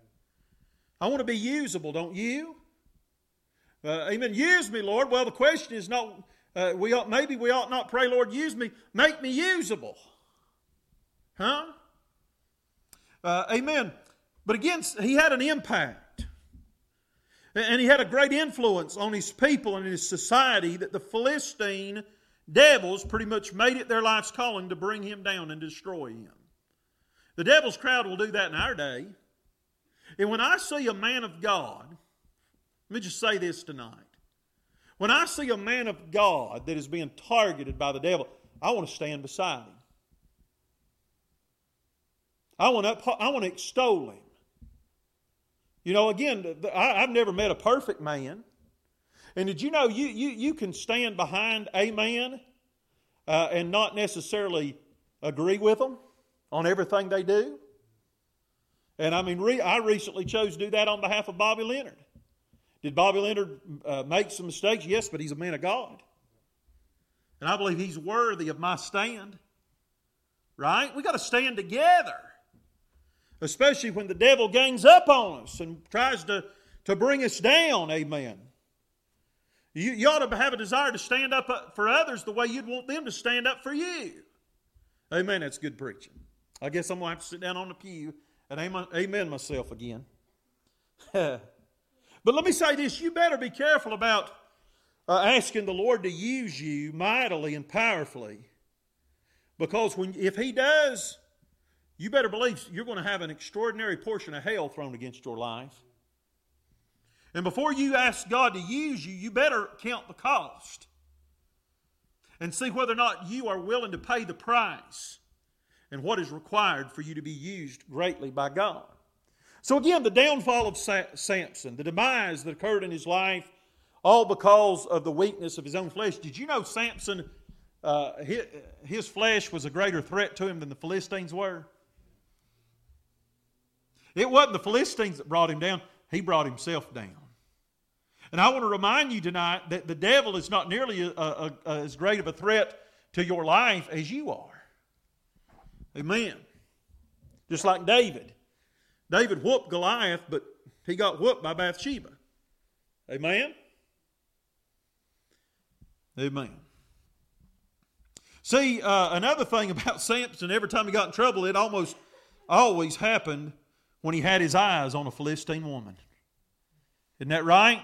I want to be usable, don't you? Uh, amen. Use me, Lord. Well, the question is not, uh, we ought, maybe we ought not pray, Lord, use me. Make me usable. Huh? Uh, amen. But again, he had an impact. And he had a great influence on his people and his society that the Philistine devils pretty much made it their life's calling to bring him down and destroy him. The devil's crowd will do that in our day. And when I see a man of God, let me just say this tonight. When I see a man of God that is being targeted by the devil, I want to stand beside him. I want to, I want to extol him. You know, again, I've never met a perfect man. And did you know you, you, you can stand behind a man uh, and not necessarily agree with them on everything they do? And I mean, re- I recently chose to do that on behalf of Bobby Leonard. Did Bobby Leonard uh, make some mistakes? Yes, but he's a man of God. And I believe he's worthy of my stand. Right? We got to stand together. Especially when the devil gangs up on us and tries to, to bring us down. Amen. You, you ought to have a desire to stand up for others the way you'd want them to stand up for you. Amen. That's good preaching. I guess I'm going to have to sit down on the pew and amen, amen myself again. But let me say this. You better be careful about uh, asking the Lord to use you mightily and powerfully. Because when if He does, you better believe you're going to have an extraordinary portion of hell thrown against your life. And before you ask God to use you, you better count the cost and see whether or not you are willing to pay the price and what is required for you to be used greatly by God. So again, the downfall of Samson, the demise that occurred in his life, all because of the weakness of his own flesh. Did you know Samson, uh, his, his flesh was a greater threat to him than the Philistines were? It wasn't the Philistines that brought him down. He brought himself down. And I want to remind you tonight that the devil is not nearly a, a, a, as great of a threat to your life as you are. Amen. Just like David. David whooped Goliath, but he got whooped by Bathsheba. Amen? Amen. See, uh, another thing about Samson, every time he got in trouble, it almost always happened when he had his eyes on a Philistine woman. Isn't that right?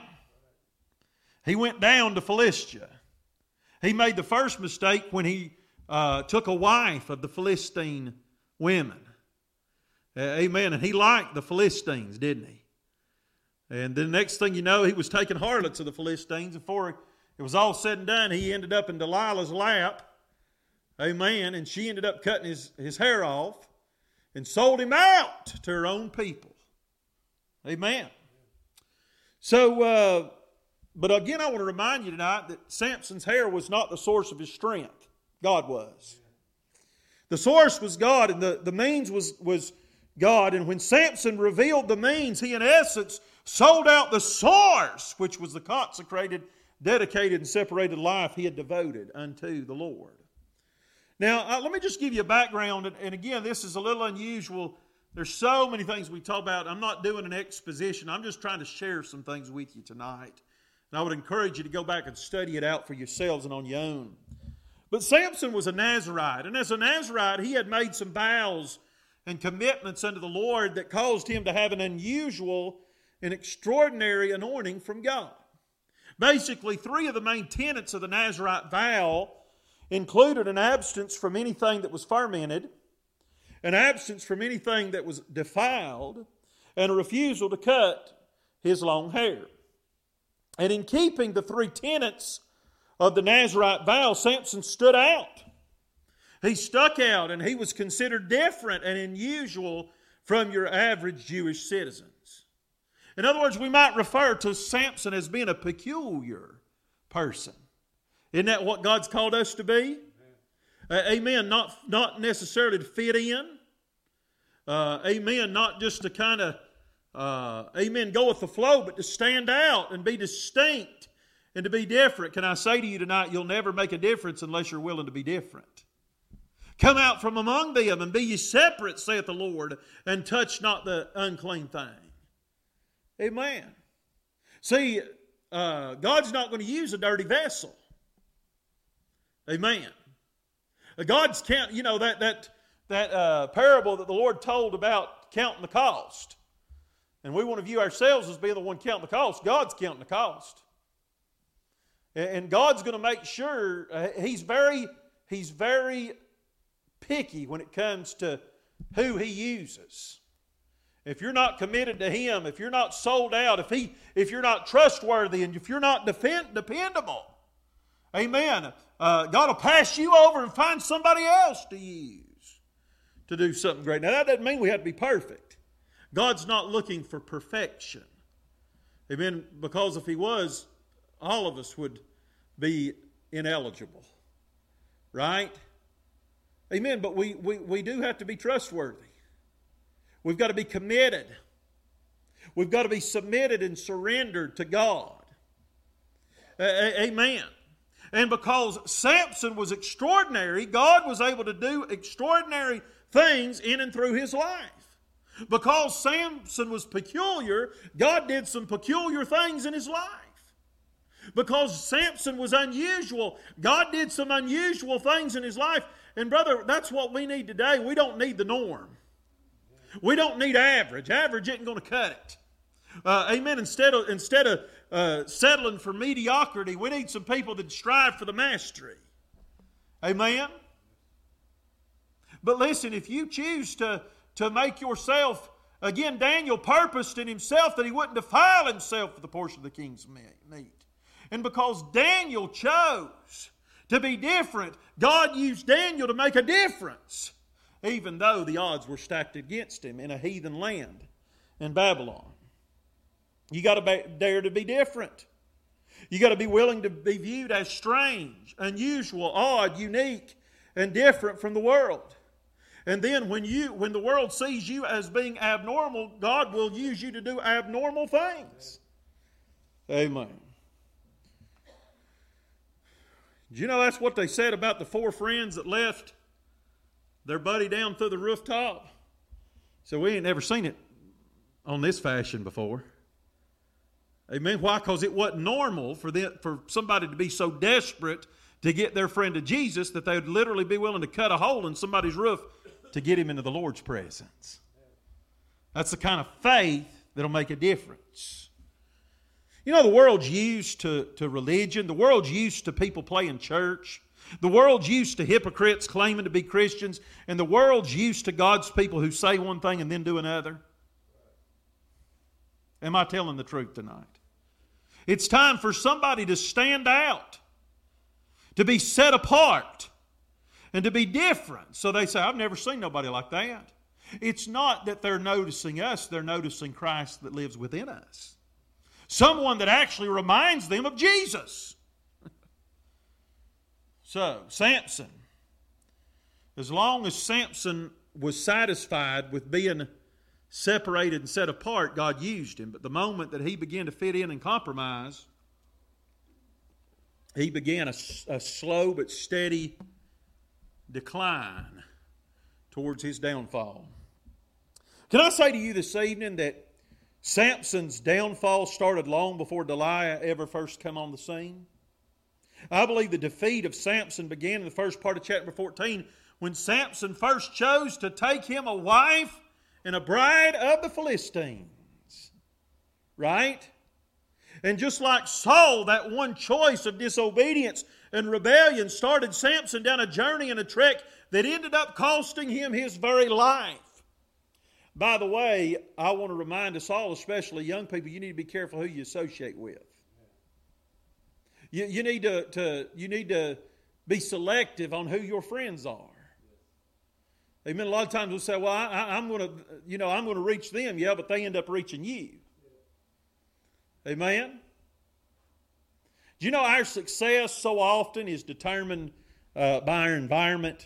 He went down to Philistia. He made the first mistake when he uh, took a wife of the Philistine women. Uh, amen. And he liked the Philistines, didn't he? And then the next thing you know, he was taking harlots of the Philistines. Before it was all said and done, he ended up in Delilah's lap. Amen. And she ended up cutting his, his hair off and sold him out to her own people. Amen. So, uh, but again, I want to remind you tonight that Samson's hair was not the source of his strength. God was. The source was God, and the, the means was, was God. And when Samson revealed the means, he in essence sold out the source, which was the consecrated, dedicated, and separated life he had devoted unto the Lord. Now, uh, let me just give you a background. And, and again, this is a little unusual. There's so many things we talk about. I'm not doing an exposition. I'm just trying to share some things with you tonight. And I would encourage you to go back and study it out for yourselves and on your own. But Samson was a Nazirite. And as a Nazirite, he had made some vows and commitments unto the Lord that caused him to have an unusual and extraordinary anointing from God. Basically, three of the main tenets of the Nazirite vow included an abstinence from anything that was fermented, an abstinence from anything that was defiled, and a refusal to cut his long hair. And in keeping the three tenets of the Nazirite vow, Samson stood out. He stuck out, and he was considered different and unusual from your average Jewish citizens. In other words, we might refer to Samson as being a peculiar person. Isn't that what God's called us to be? Uh, amen. Not, not necessarily to fit in. Uh, amen. Not just to kind of, uh, amen, go with the flow, but to stand out and be distinct and to be different. Can I say to you tonight, you'll never make a difference unless you're willing to be different. Come out from among them and be ye separate, saith the Lord, and touch not the unclean thing. Amen. See, uh, God's not going to use a dirty vessel. Amen. God's count, you know, that that that uh, parable that the Lord told about counting the cost. And we want to view ourselves as being the one counting the cost. God's counting the cost. And God's going to make sure, uh, He's very, He's very picky when it comes to who He uses. If you're not committed to Him, if you're not sold out, if He, if you're not trustworthy, and if you're not defend, dependable, amen, uh, God will pass you over and find somebody else to use to do something great. Now, that doesn't mean we have to be perfect. God's not looking for perfection. Amen, because if He was, all of us would be ineligible. Right? Amen, but we, we, we do have to be trustworthy. We've got to be committed. We've got to be submitted and surrendered to God. A- amen. And because Samson was extraordinary, God was able to do extraordinary things in and through his life. Because Samson was peculiar, God did some peculiar things in his life. Because Samson was unusual, God did some unusual things in his life. And brother, that's what we need today. We don't need the norm. We don't need average. Average isn't going to cut it. Uh, amen. Instead of, instead of uh, settling for mediocrity, we need some people that strive for the mastery. Amen. But listen, if you choose to, to make yourself, again, Daniel purposed in himself that he wouldn't defile himself with the portion of the king's meat. And because Daniel chose to be different, God used Daniel to make a difference, even though the odds were stacked against him in a heathen land in Babylon. You got to dare to be different. You got to be willing to be viewed as strange, unusual, odd, unique, and different from the world. And then when you when the world sees you as being abnormal, God will use you to do abnormal things. Amen. Do you know that's what they said about the four friends that left their buddy down through the rooftop? So we ain't never seen it on this fashion before. Amen. Why? Because it wasn't normal for them, for somebody to be so desperate to get their friend to Jesus that they would literally be willing to cut a hole in somebody's roof to get him into the Lord's presence. That's the kind of faith that'll make a difference. You know, the world's used to, to religion. The world's used to people playing church. The world's used to hypocrites claiming to be Christians. And the world's used to God's people who say one thing and then do another. Am I telling the truth tonight? It's time for somebody to stand out, to be set apart, and to be different. So they say, I've never seen nobody like that. It's not that they're noticing us, they're noticing Christ that lives within us. Someone that actually reminds them of Jesus. So, Samson. As long as Samson was satisfied with being separated and set apart, God used him. But the moment that he began to fit in and compromise, he began a, a slow but steady decline towards his downfall. Can I say to you this evening that Samson's downfall started long before Delilah ever first came on the scene? I believe the defeat of Samson began in the first part of chapter fourteen when Samson first chose to take him a wife and a bride of the Philistines. Right? And just like Saul, that one choice of disobedience and rebellion started Samson down a journey and a trek that ended up costing him his very life. By the way, I want to remind us all, especially young people, you need to be careful who you associate with. You, you need to, to you need to be selective on who your friends are. Amen. A lot of times we'll say, well, I, I, I'm going to, you know, I'm going to reach them. Yeah, but they end up reaching you. Amen. Do you know our success so often is determined uh, by our environment?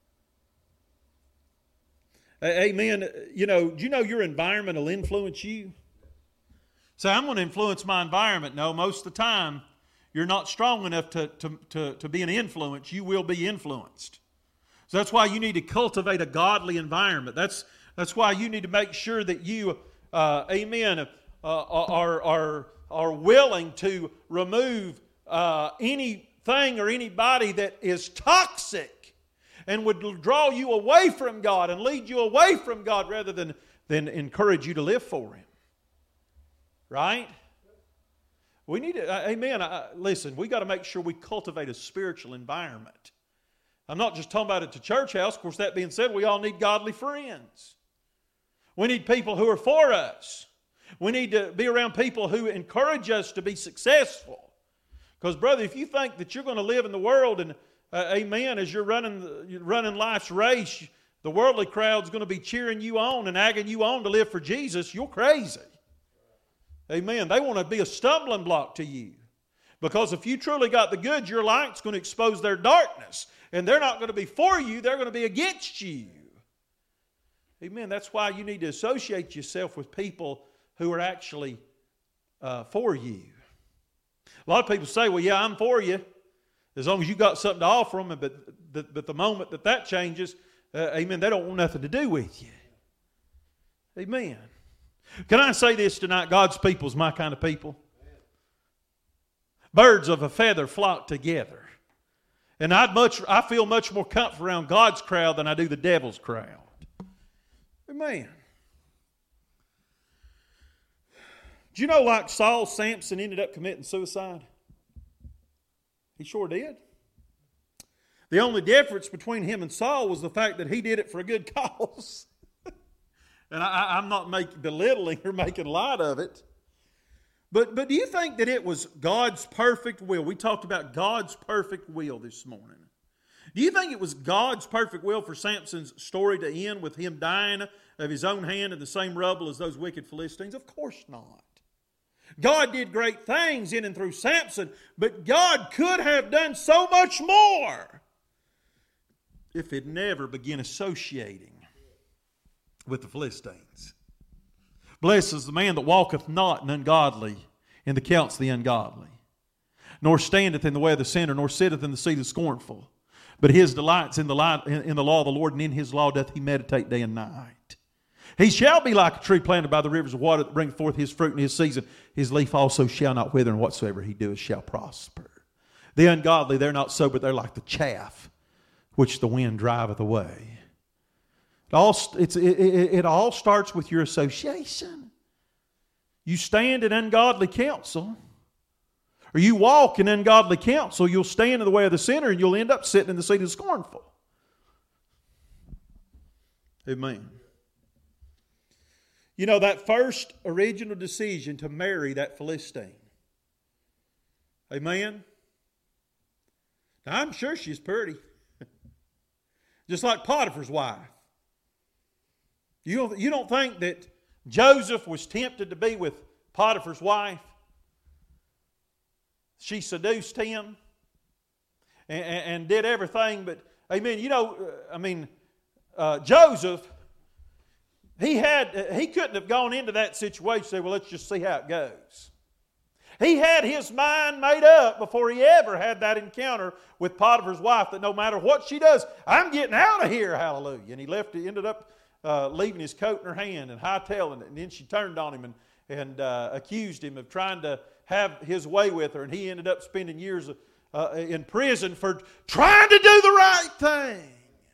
Amen. You know, do you know your environment will influence you? So I'm going to influence my environment. No, most of the time you're not strong enough to, to, to, to be an influence. You will be influenced. So that's why you need to cultivate a godly environment. That's that's why you need to make sure that you, uh, amen, uh, are, are, are willing to remove uh, anything or anybody that is toxic and would draw you away from God and lead you away from God rather than, than encourage you to live for Him. Right? We need to, uh, amen, uh, listen, we got to make sure we cultivate a spiritual environment. I'm not just talking about it to church house. Of course, that being said, we all need godly friends. We need people who are for us. We need to be around people who encourage us to be successful. Because, brother, if you think that you're going to live in the world and, uh, amen, as you're running, you're running life's race, the worldly crowd's going to be cheering you on and egging you on to live for Jesus, you're crazy. Amen. They want to be a stumbling block to you. Because if you truly got the good, your light's going to expose their darkness. And they're not going to be for you, they're going to be against you. Amen. That's why you need to associate yourself with people who are actually uh, for you. A lot of people say, well, yeah, I'm for you, as long as you got something to offer them. But the, but the moment that that changes, uh, amen, they don't want nothing to do with you. Amen. Can I say this tonight? God's people is my kind of people. Birds of a feather flock together. And I'd much, I feel much more comfort around God's crowd than I do the devil's crowd. Amen. Do you know, like Saul, Samson ended up committing suicide? He sure did. The only difference between him and Saul was the fact that he did it for a good cause. And I, I'm not make, belittling or making light of it. But, but do you think that it was God's perfect will? We talked about God's perfect will this morning. Do you think it was God's perfect will for Samson's story to end with him dying of his own hand in the same rubble as those wicked Philistines? Of course not. God did great things in and through Samson, but God could have done so much more if he'd never begun associating with the Philistines. Blessed is the man that walketh not in ungodly, in the counsel of the ungodly, nor standeth in the way of the sinner, nor sitteth in the seat of the scornful. But his delights in the, light, in the law of the Lord, and in his law doth he meditate day and night. He shall be like a tree planted by the rivers of water that bringeth forth his fruit in his season. His leaf also shall not wither, and whatsoever he doeth shall prosper. The ungodly, they're not so, but they're like the chaff which the wind driveth away. It all, it's, it, it, it all starts with your association. You stand in ungodly counsel, or you walk in ungodly counsel, you'll stand in the way of the sinner and you'll end up sitting in the seat of the scornful. Amen. You know, that first original decision to marry that Philistine. Amen. Now, I'm sure she's pretty. Just like Potiphar's wife. You don't, you don't think that Joseph was tempted to be with Potiphar's wife? She seduced him and, and, and did everything, but, amen, you know, I mean, uh, Joseph, he had, he couldn't have gone into that situation and said, well, let's just see how it goes. He had his mind made up before he ever had that encounter with Potiphar's wife that no matter what she does, I'm getting out of here, hallelujah. And he left, he ended up uh, leaving his coat in her hand and hightailing it. And then she turned on him and, and uh, accused him of trying to have his way with her. And he ended up spending years uh, in prison for trying to do the right thing.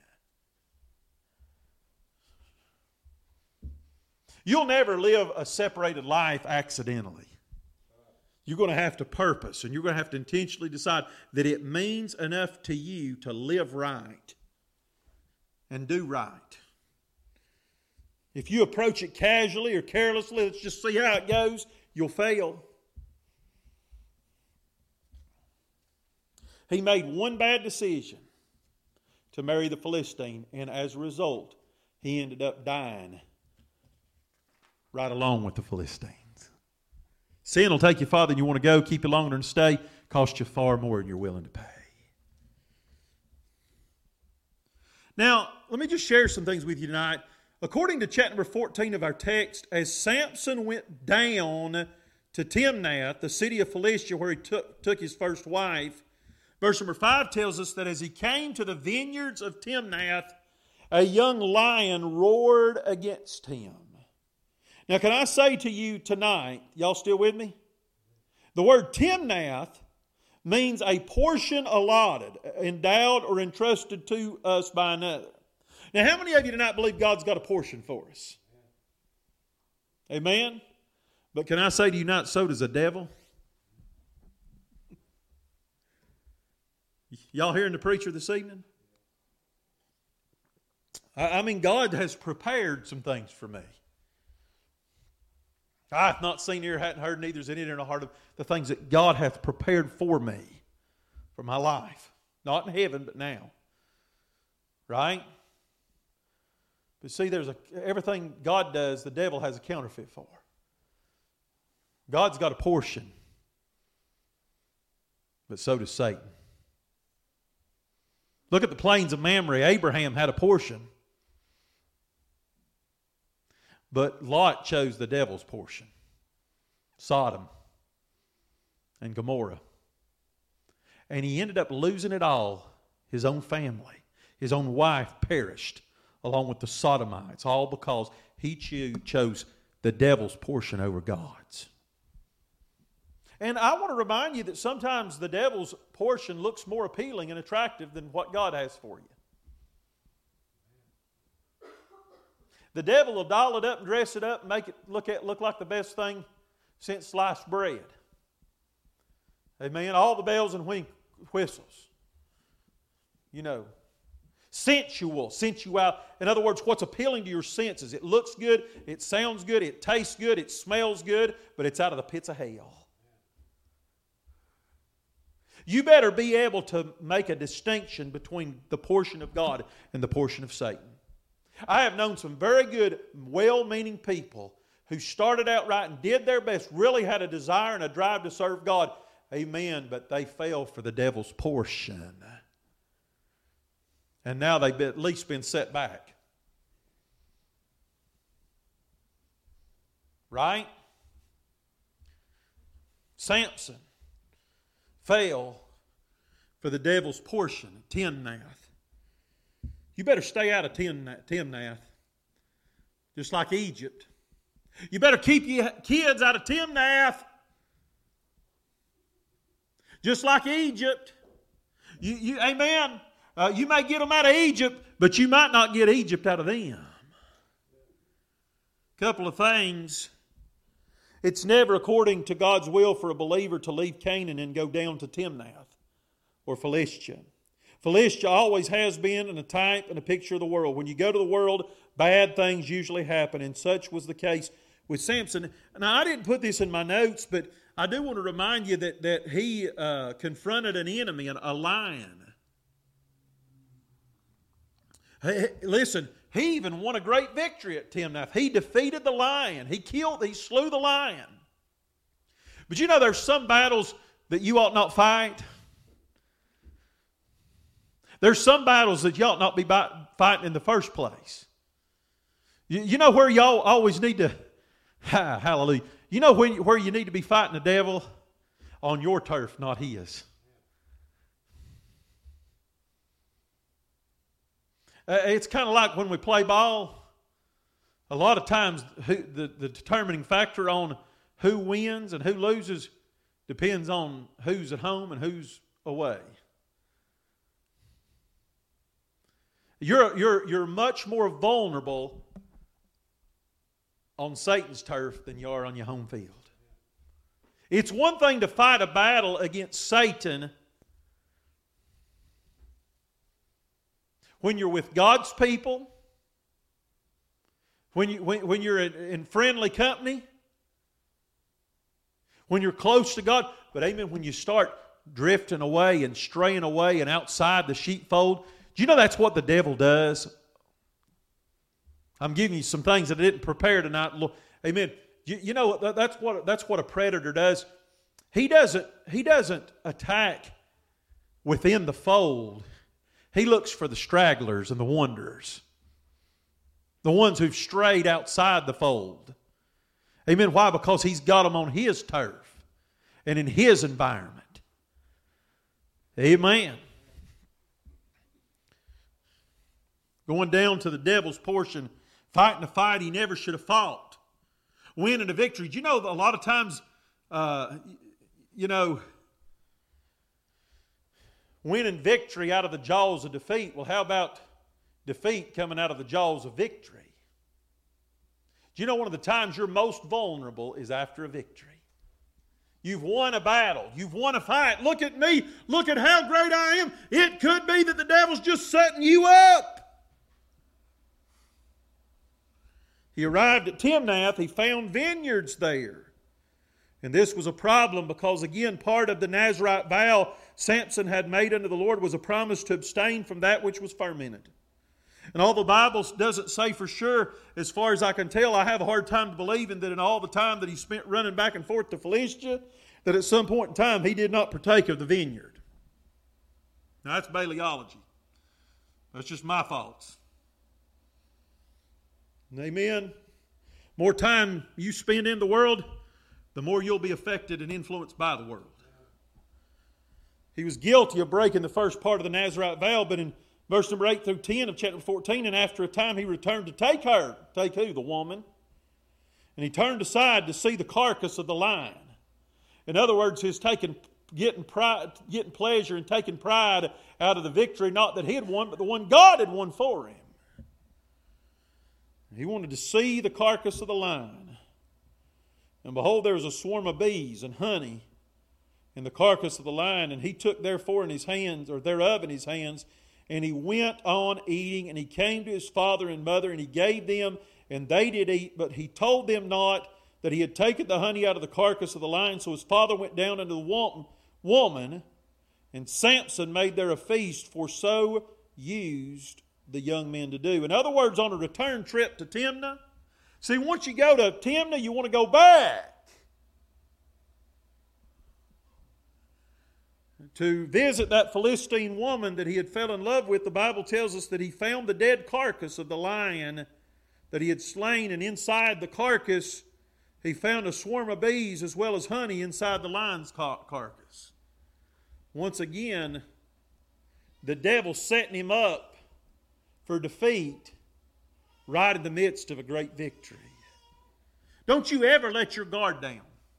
You'll never live a separated life accidentally. You're going to have to purpose, and you're going to have to intentionally decide that it means enough to you to live right and do right. If you approach it casually or carelessly, let's just see how it goes, you'll fail. He made one bad decision to marry the Philistine, and as a result, he ended up dying right along with the Philistines. Sin will take you farther than you want to go, keep you longer than stay, cost you far more than you're willing to pay. Now, let me just share some things with you tonight. According to chapter number fourteen of our text, as Samson went down to Timnath, the city of Philistia, where he took, took his first wife, verse number five tells us that as he came to the vineyards of Timnath, a young lion roared against him. Now, can I say to you tonight, y'all still with me? The word Timnath means a portion allotted, endowed, or entrusted to us by another. Now, how many of you tonight believe God's got a portion for us? Amen? But can I say to you tonight, so does the devil? Y'all hearing the preacher this evening? I mean, God has prepared some things for me. I have not seen, ear, hadn't heard, neither is it in the heart of the things that God hath prepared for me, for my life. Not in heaven, but now. Right? But see, there's a everything God does, the devil has a counterfeit for. God's got a portion, but so does Satan. Look at the plains of Mamre. Abraham had a portion, but Lot chose the devil's portion. Sodom and Gomorrah. And he ended up losing it all. His own family, his own wife perished along with the Sodomites, all because he cho- chose the devil's portion over God's. And I want to remind you that sometimes the devil's portion looks more appealing and attractive than what God has for you. The devil will doll it up and dress it up and make it look at look like the best thing since sliced bread. Amen. All the bells and whistles. You know. Sensual, sensual. In other words, what's appealing to your senses. It looks good, it sounds good, it tastes good, it smells good, but it's out of the pits of hell. You better be able to make a distinction between the portion of God and the portion of Satan. I have known some very good, well-meaning people who started out right and did their best, really had a desire and a drive to serve God. Amen, but they fell for the devil's portion. And now they've at least been set back. Right? Samson fell for the devil's portion, Timnath. You better stay out of Timnath, just like Egypt. You better keep your kids out of Timnath, just like Egypt. You, you, amen. Uh, you may get them out of Egypt, but you might not get Egypt out of them. Couple of things. It's never according to God's will for a believer to leave Canaan and go down to Timnath or Philistia. Philistia always has been and a type and a picture of the world. When you go to the world, bad things usually happen, and such was the case with Samson. Now, I didn't put this in my notes, but I do want to remind you that, that he uh, confronted an enemy, a lion. Hey, listen, he even won a great victory at Timnath. He defeated the lion. He killed, he slew the lion. But you know there's some battles that you ought not fight. There's some battles that you ought not be fighting in the first place. You, you know where y'all always need to, hallelujah. You know when, where you need to be fighting the devil? On your turf, not his. Uh, it's kind of like when we play ball. A lot of times who, the, the determining factor on who wins and who loses depends on who's at home and who's away. You're, you're, you're much more vulnerable on Satan's turf than you are on your home field. It's one thing to fight a battle against Satan when you're with God's people, when, you, when, when you're in friendly company, when you're close to God. But amen, when you start drifting away and straying away and outside the sheepfold, do you know that's what the devil does? I'm giving you some things that I didn't prepare tonight. Amen. You, you know, that's what, that's what a predator does. He doesn't, he doesn't attack within the fold. He looks for the stragglers and the wanderers. The ones who've strayed outside the fold. Amen. Why? Because he's got them on his turf and in his environment. Amen. Going down to the devil's portion, fighting a fight he never should have fought. Winning a victory. Do you know that a lot of times, uh, you know, winning victory out of the jaws of defeat. Well, how about defeat coming out of the jaws of victory? Do you know one of the times you're most vulnerable is after a victory? You've won a battle. You've won a fight. Look at me. Look at how great I am. It could be that the devil's just setting you up. He arrived at Timnath. He found vineyards there. And this was a problem because, again, part of the Nazirite vow Samson had made unto the Lord was a promise to abstain from that which was fermented. And although the Bible doesn't say for sure, as far as I can tell, I have a hard time believing that in all the time that he spent running back and forth to Philistia, that at some point in time he did not partake of the vineyard. Now that's Balaeology. That's just my thoughts. Amen. More time you spend in the world, the more you'll be affected and influenced by the world. He was guilty of breaking the first part of the Nazirite vow, but in verse number eight through ten of chapter fourteen, and after a time he returned to take her. Take who? The woman. And he turned aside to see the carcass of the lion. In other words, he's taking, getting, pride, getting pleasure and taking pride out of the victory, not that he had won, but the one God had won for him. He wanted to see the carcass of the lion. And behold, there was a swarm of bees and honey in the carcass of the lion, and he took therefore in his hands, or thereof in his hands, and he went on eating, and he came to his father and mother, and he gave them, and they did eat, but he told them not that he had taken the honey out of the carcass of the lion. So his father went down unto the woman, and Samson made there a feast, for so used the young men to do. In other words, on a return trip to Timnah, see, once you go to Timnah, you want to go back to visit that Philistine woman that he had fell in love with. The Bible tells us that he found the dead carcass of the lion that he had slain, and inside the carcass he found a swarm of bees as well as honey inside the lion's carcass. Once again, the devil setting him up for defeat right in the midst of a great victory. Don't you ever let your guard down.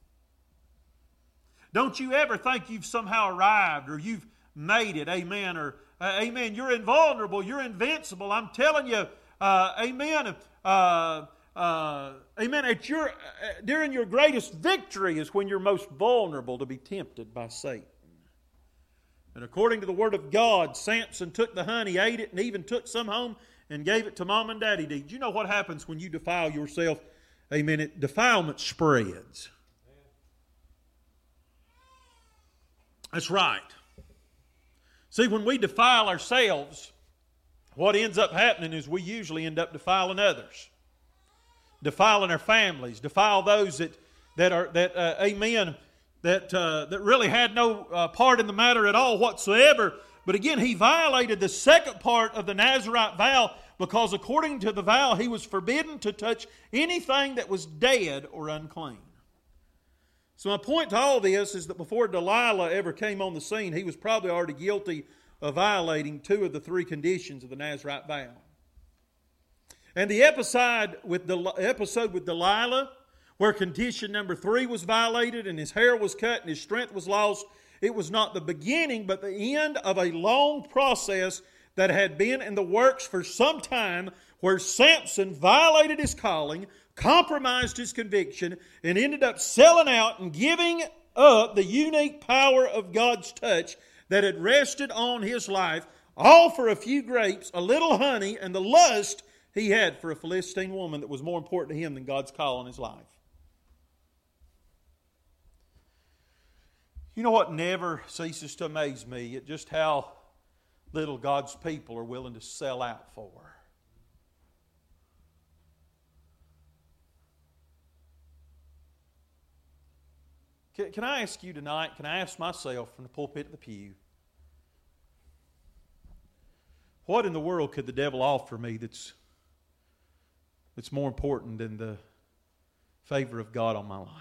Don't you ever think you've somehow arrived or you've made it, amen, or uh, amen, you're invulnerable, you're invincible. I'm telling you, uh, amen, uh, uh, amen, at your, uh, during your greatest victory is when you're most vulnerable to be tempted by Satan. And according to the Word of God, Samson took the honey, ate it, and even took some home and gave it to mom and daddy. Do you know what happens when you defile yourself? Amen, it, defilement spreads. That's right. See, when we defile ourselves, what ends up happening is we usually end up defiling others, defiling our families, defile those that that are that uh, amen that uh, that really had no uh, part in the matter at all whatsoever. But again, he violated the second part of the Nazirite vow, because according to the vow, he was forbidden to touch anything that was dead or unclean. So my point to all this is that before Delilah ever came on the scene, he was probably already guilty of violating two of the three conditions of the Nazirite vow. And the episode with, Del- episode with Delilah, where condition number three was violated and his hair was cut and his strength was lost, it was not the beginning but the end of a long process that had been in the works for some time, where Samson violated his calling, compromised his conviction, and ended up selling out and giving up the unique power of God's touch that had rested on his life, all for a few grapes, a little honey, and the lust he had for a Philistine woman that was more important to him than God's call on his life. You know what never ceases to amaze me? At just how little God's people are willing to sell out for. Can, can I ask you tonight, can I ask myself from the pulpit to the pew, what in the world could the devil offer me that's, that's more important than the favor of God on my life?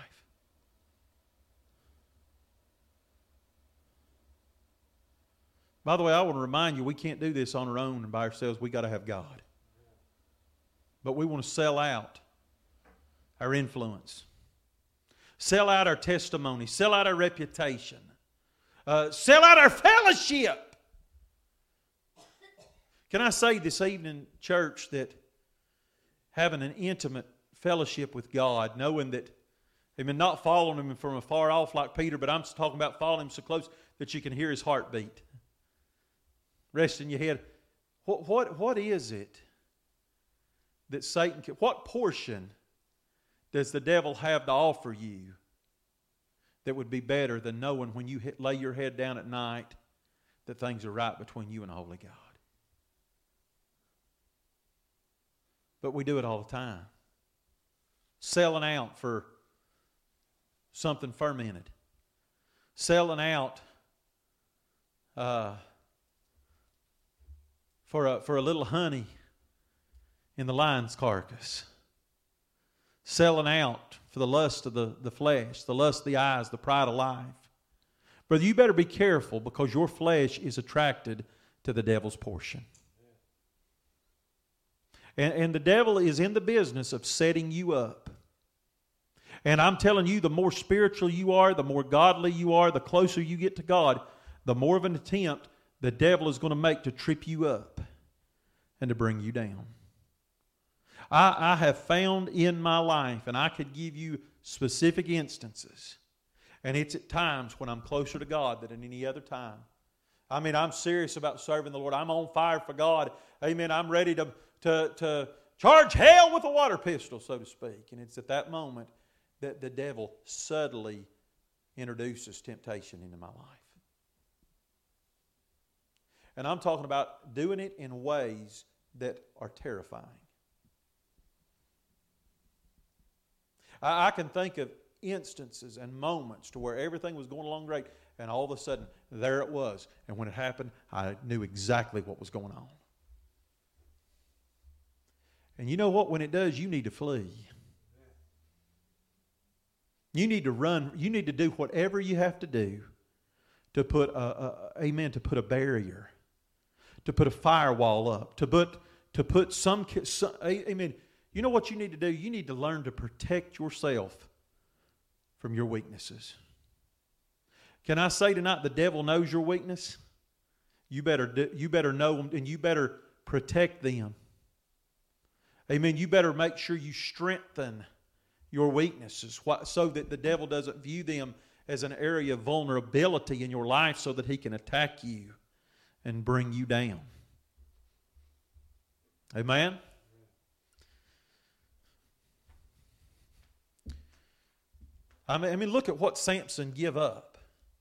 By the way, I want to remind you, we can't do this on our own and by ourselves. We've got to have God. But we want to sell out our influence. Sell out our testimony. Sell out our reputation. Uh, sell out our fellowship. Can I say this evening, church, that having an intimate fellowship with God, knowing that, amen, not following Him from afar off like Peter, but I'm talking about following Him so close that you can hear His heartbeat. Rest in your head. What, what, what is it that Satan can, what portion does the devil have to offer you that would be better than knowing when you hit, lay your head down at night that things are right between you and a holy God? But we do it all the time. Selling out for something fermented. Selling out uh, for a, for a little honey in the lion's carcass. Selling out for the lust of the, the flesh, the lust of the eyes, the pride of life. Brother, you better be careful, because your flesh is attracted to the devil's portion. And, and the devil is in the business of setting you up. And I'm telling you, the more spiritual you are, the more godly you are, the closer you get to God, the more of an attempt the devil is going to make to trip you up and to bring you down. I, I have found in my life, and I could give you specific instances. And it's at times when I'm closer to God than at any other time. I mean, I'm serious about serving the Lord. I'm on fire for God. Amen. I'm ready to, to, to charge hell with a water pistol, so to speak. And it's at that moment that the devil subtly introduces temptation into my life. And I'm talking about doing it in ways that are terrifying. I, I can think of instances and moments to where everything was going along great, and all of a sudden, there it was. And when it happened, I knew exactly what was going on. And you know what? When it does, you need to flee. You need to run. You need to do whatever you have to do to put a, a amen, to put a barrier, to put a firewall up, to put to put some, some amen. You know what you need to do? You need to learn to protect yourself from your weaknesses. Can I say tonight, the devil knows your weakness? You better do, you better know them, and you better protect them. Amen. You better make sure you strengthen your weaknesses so that the devil doesn't view them as an area of vulnerability in your life so that he can attack you and bring you down. Amen? I mean, I mean, look at what Samson give up.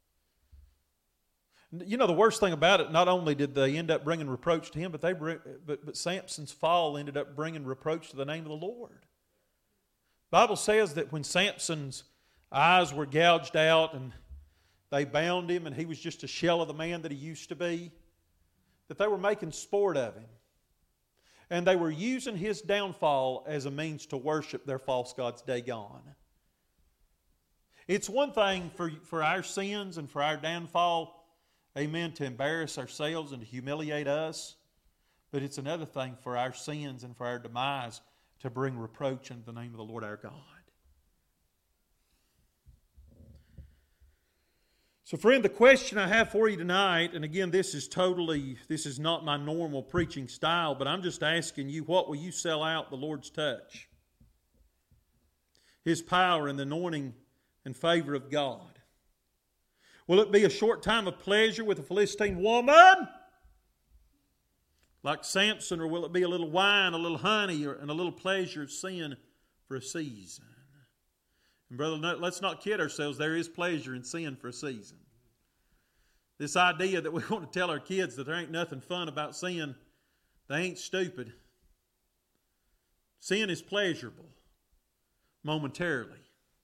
You know, the worst thing about it, not only did they end up bringing reproach to him, but they but, but Samson's fall ended up bringing reproach to the name of the Lord. The Bible says that when Samson's eyes were gouged out and they bound him and he was just a shell of the man that he used to be, that they were making sport of him. And they were using his downfall as a means to worship their false gods Dagon. It's one thing for, for our sins and for our downfall, amen, to embarrass ourselves and to humiliate us. But it's another thing for our sins and for our demise to bring reproach into the name of the Lord our God. So friend, the question I have for you tonight, and again, this is totally, this is not my normal preaching style, but I'm just asking you, what will you sell out the Lord's touch? His power and the anointing and favor of God. Will it be a short time of pleasure with a Philistine woman, like Samson, or will it be a little wine, a little honey, or, and a little pleasure of sin for a season? And brother, let's not kid ourselves. There is pleasure in sin for a season. This idea that we want to tell our kids that there ain't nothing fun about sin, they ain't stupid. Sin is pleasurable momentarily.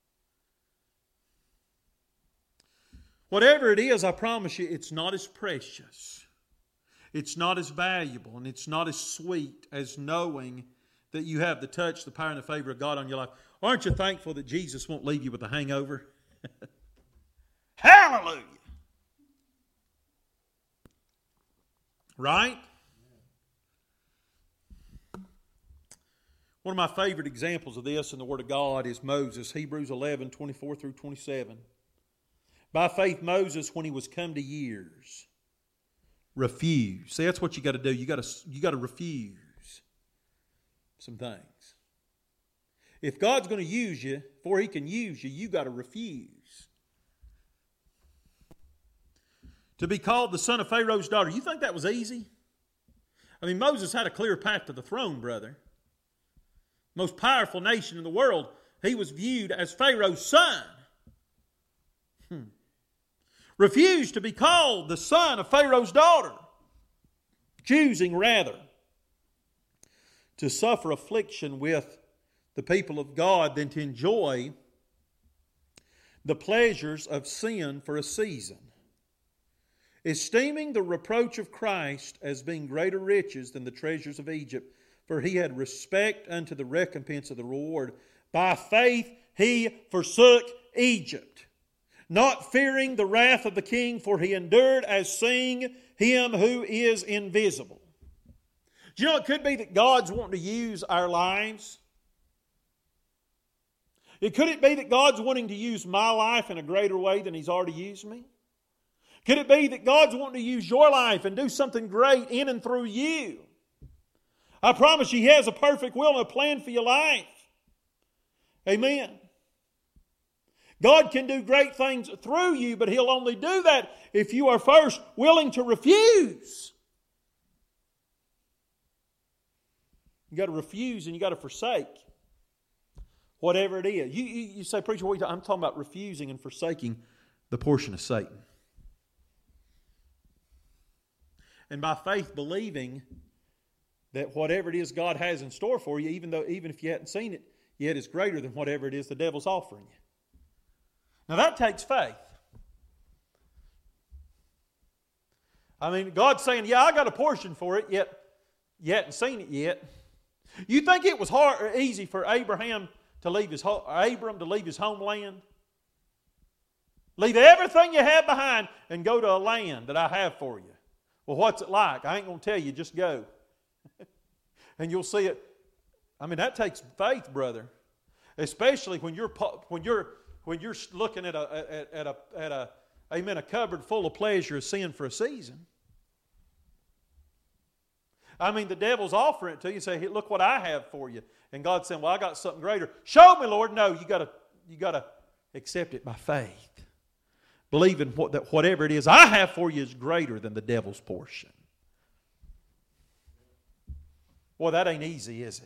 Whatever it is, I promise you, it's not as precious. It's not as valuable, and it's not as sweet as knowing that you have the touch, the power, and the favor of God on your life. Aren't you thankful that Jesus won't leave you with a hangover? Hallelujah! Right? One of my favorite examples of this in the Word of God is Moses, Hebrews eleven, twenty-four through twenty-seven. By faith, Moses, when he was come to years, refused. See, that's what you got to do. You got to you got to refuse some things. If God's going to use you, before He can use you, you got to refuse. To be called the son of Pharaoh's daughter. You think that was easy? I mean, Moses had a clear path to the throne, brother. Most powerful nation in the world. He was viewed as Pharaoh's son. Hmm. Refused to be called the son of Pharaoh's daughter. Choosing rather to suffer affliction with the people of God than to enjoy the pleasures of sin for a season. Esteeming the reproach of Christ as being greater riches than the treasures of Egypt, for he had respect unto the recompense of the reward. By faith he forsook Egypt, not fearing the wrath of the king, for he endured as seeing him who is invisible. Do you know it could be that God's wanting to use our lives? It could it be that God's wanting to use my life in a greater way than He's already used me? Could it be that God's wanting to use your life and do something great in and through you? I promise you, He has a perfect will and a plan for your life. Amen. God can do great things through you, but He'll only do that if you are first willing to refuse. You got to refuse and you got to forsake whatever it is. You, you, you say, preacher, what are you talking? I'm talking about refusing and forsaking the portion of Satan. And by faith believing that whatever it is God has in store for you, even though even if you hadn't seen it, yet is greater than whatever it is the devil's offering you. Now that takes faith. I mean, God's saying, yeah, I got a portion for it, yet you hadn't seen it yet. You think it was hard or easy for Abraham to leave his or Abram to leave his homeland? Leave everything you have behind and go to a land that I have for you. Well, what's it like? I ain't going to tell you, just go. And you'll see it. I mean, that takes faith, brother. Especially when you're when you're when you're looking at a at, at a at a amen a cupboard full of pleasure of sin for a season. I mean, the devil's offering it to you and say, hey, look what I have for you. And God's saying, well, I got something greater. Show me, Lord. No, you gotta you gotta accept it by faith. Believing what, that whatever it is I have for you is greater than the devil's portion. Boy, that ain't easy, is it?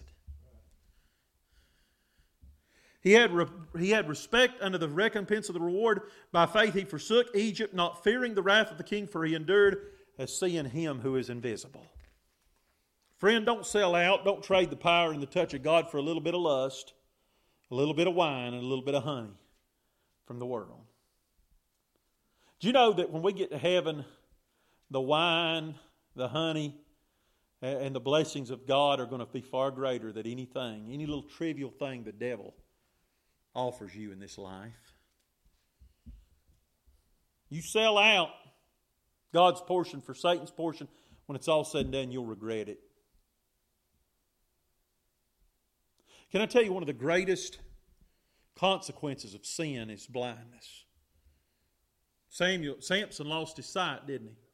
He had, re, he had respect unto the recompense of the reward. By faith he forsook Egypt, not fearing the wrath of the king, for he endured as seeing Him who is invisible. Friend, don't sell out. Don't trade the power and the touch of God for a little bit of lust, a little bit of wine, and a little bit of honey from the world. Do you know that when we get to heaven, the wine, the honey, and the blessings of God are going to be far greater than anything, any little trivial thing the devil offers you in this life? You sell out God's portion for Satan's portion, when it's all said and done, you'll regret it. Can I tell you one of the greatest consequences of sin is blindness? Samuel, Samson lost his sight, didn't he?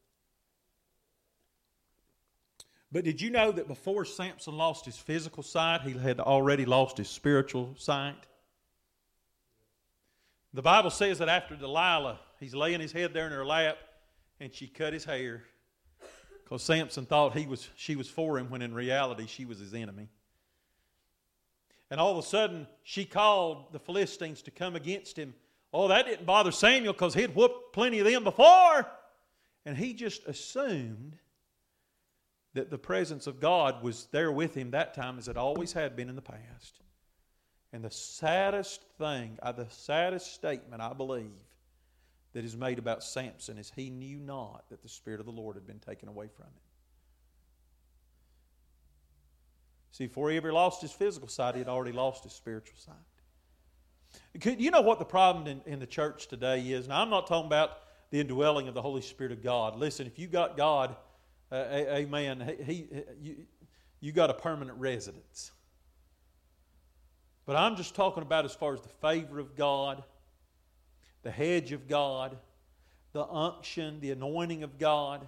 But did you know that before Samson lost his physical sight, he had already lost his spiritual sight? The Bible says that after Delilah, he's laying his head there in her lap, and she cut his hair because Samson thought he was, she was for him, when in reality she was his enemy. And all of a sudden, she called the Philistines to come against him. Oh, that didn't bother Samuel because he'd whooped plenty of them before. And he just assumed that the presence of God was there with him that time as it always had been in the past. And the saddest thing, the saddest statement, I believe, that is made about Samson is he knew not that the Spirit of the Lord had been taken away from him. See, before he ever lost his physical sight, he had already lost his spiritual sight. You know what the problem in, in the church today is? Now, I'm not talking about the indwelling of the Holy Spirit of God. Listen, if you got God, uh, amen, he, he, you, you got a permanent residence. But I'm just talking about as far as the favor of God, the hedge of God, the unction, the anointing of God.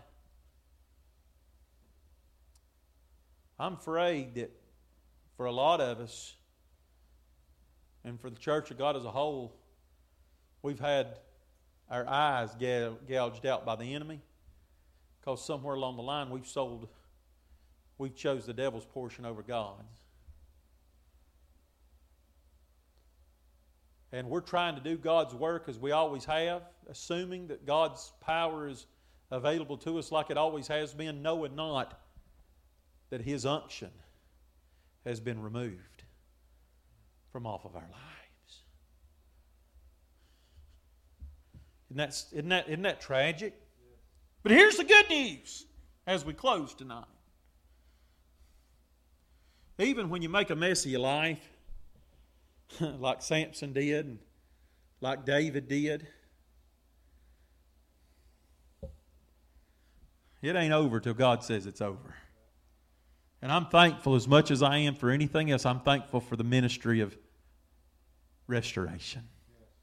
I'm afraid that for a lot of us, and for the church of God as a whole, we've had our eyes gouged out by the enemy because somewhere along the line we've sold, we've chose the devil's portion over God's. And we're trying to do God's work as we always have, assuming that God's power is available to us like it always has been, knowing not that His unction has been removed from off of our lives. Isn't that, isn't that, isn't that tragic? But here's the good news as we close tonight. Even when you make a mess of your life, like Samson did, and like David did, it ain't over till God says it's over. And I'm thankful as much as I am for anything else. I'm thankful for the ministry of restoration.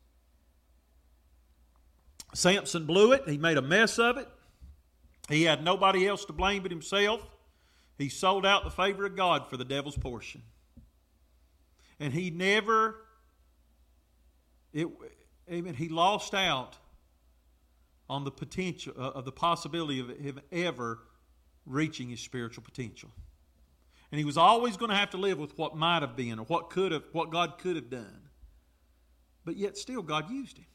Samson blew it. He made a mess of it. He had nobody else to blame but himself. He sold out the favor of God for the devil's portion. And he never, it, amen, he lost out on the potential, uh, of the possibility of him ever reaching his spiritual potential. And he was always going to have to live with what might have been or what could have, what God could have done. But yet still God used him.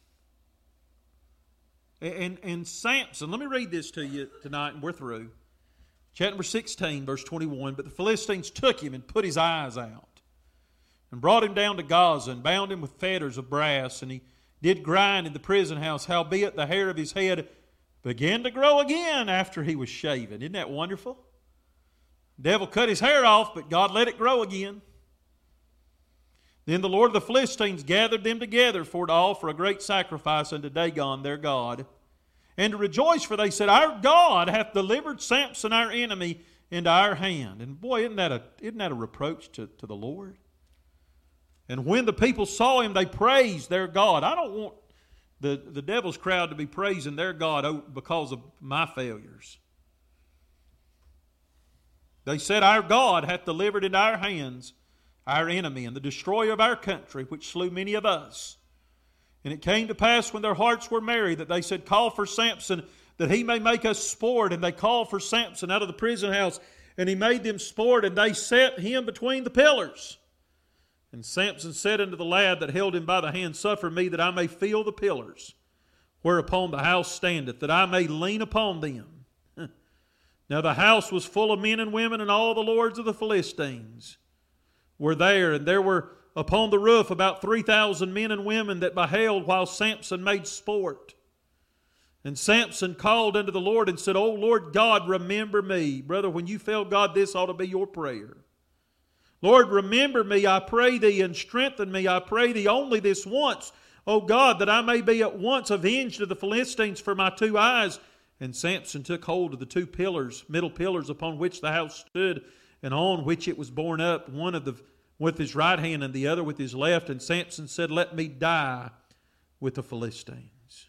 And, and Samson, let me read this to you tonight and we're through. Chapter number sixteen, verse twenty-one. But the Philistines took him and put his eyes out and brought him down to Gaza and bound him with fetters of brass. And he did grind in the prison house, howbeit the hair of his head began to grow again after he was shaven. Isn't that wonderful? The devil cut his hair off, but God let it grow again. Then the Lord of the Philistines gathered them together for to offer a great sacrifice unto Dagon their God, and to rejoice, for they said, Our God hath delivered Samson our enemy into our hand. And boy, isn't that a, isn't that a reproach to, to the Lord? And when the people saw him, they praised their God. I don't want the, the devil's crowd to be praising their God because of my failures. They said, Our God hath delivered into our hands our enemy and the destroyer of our country, which slew many of us. And it came to pass when their hearts were merry that they said, Call for Samson, that he may make us sport. And they called for Samson out of the prison house, and he made them sport, and they set him between the pillars. And Samson said unto the lad that held him by the hand, Suffer me that I may feel the pillars whereupon the house standeth, that I may lean upon them. Now the house was full of men and women, and all the lords of the Philistines were there. And there were upon the roof about three thousand men and women that beheld while Samson made sport. And Samson called unto the Lord and said, O Lord God, remember me. Brother, when you fail God, this ought to be your prayer. Lord, remember me, I pray thee, and strengthen me, I pray thee, only this once, O God, that I may be at once avenged of the Philistines for my two eyes. And Samson took hold of the two pillars, middle pillars upon which the house stood, and on which it was borne up, one of the with his right hand and the other with his left. And Samson said, Let me die with the Philistines.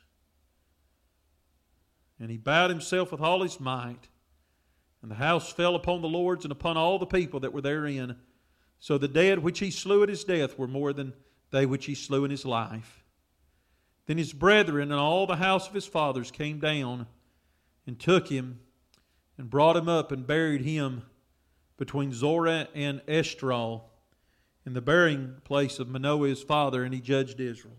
And he bowed himself with all his might, and the house fell upon the lords and upon all the people that were therein. So the dead which he slew at his death were more than they which he slew in his life. Then his brethren and all the house of his fathers came down and took him and brought him up and buried him between Zorah and Eshtaol in the burying place of Manoah his father, and he judged Israel.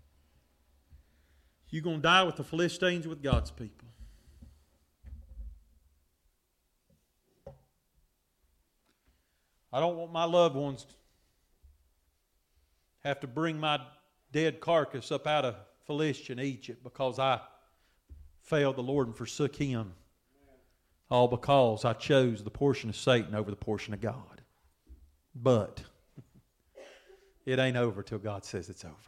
You're going to die with the Philistines or with God's people? I don't want my loved ones to have to bring my dead carcass up out of Philistine, Egypt, because I failed the Lord and forsook Him. All because I chose the portion of Satan over the portion of God. But it ain't over till God says it's over.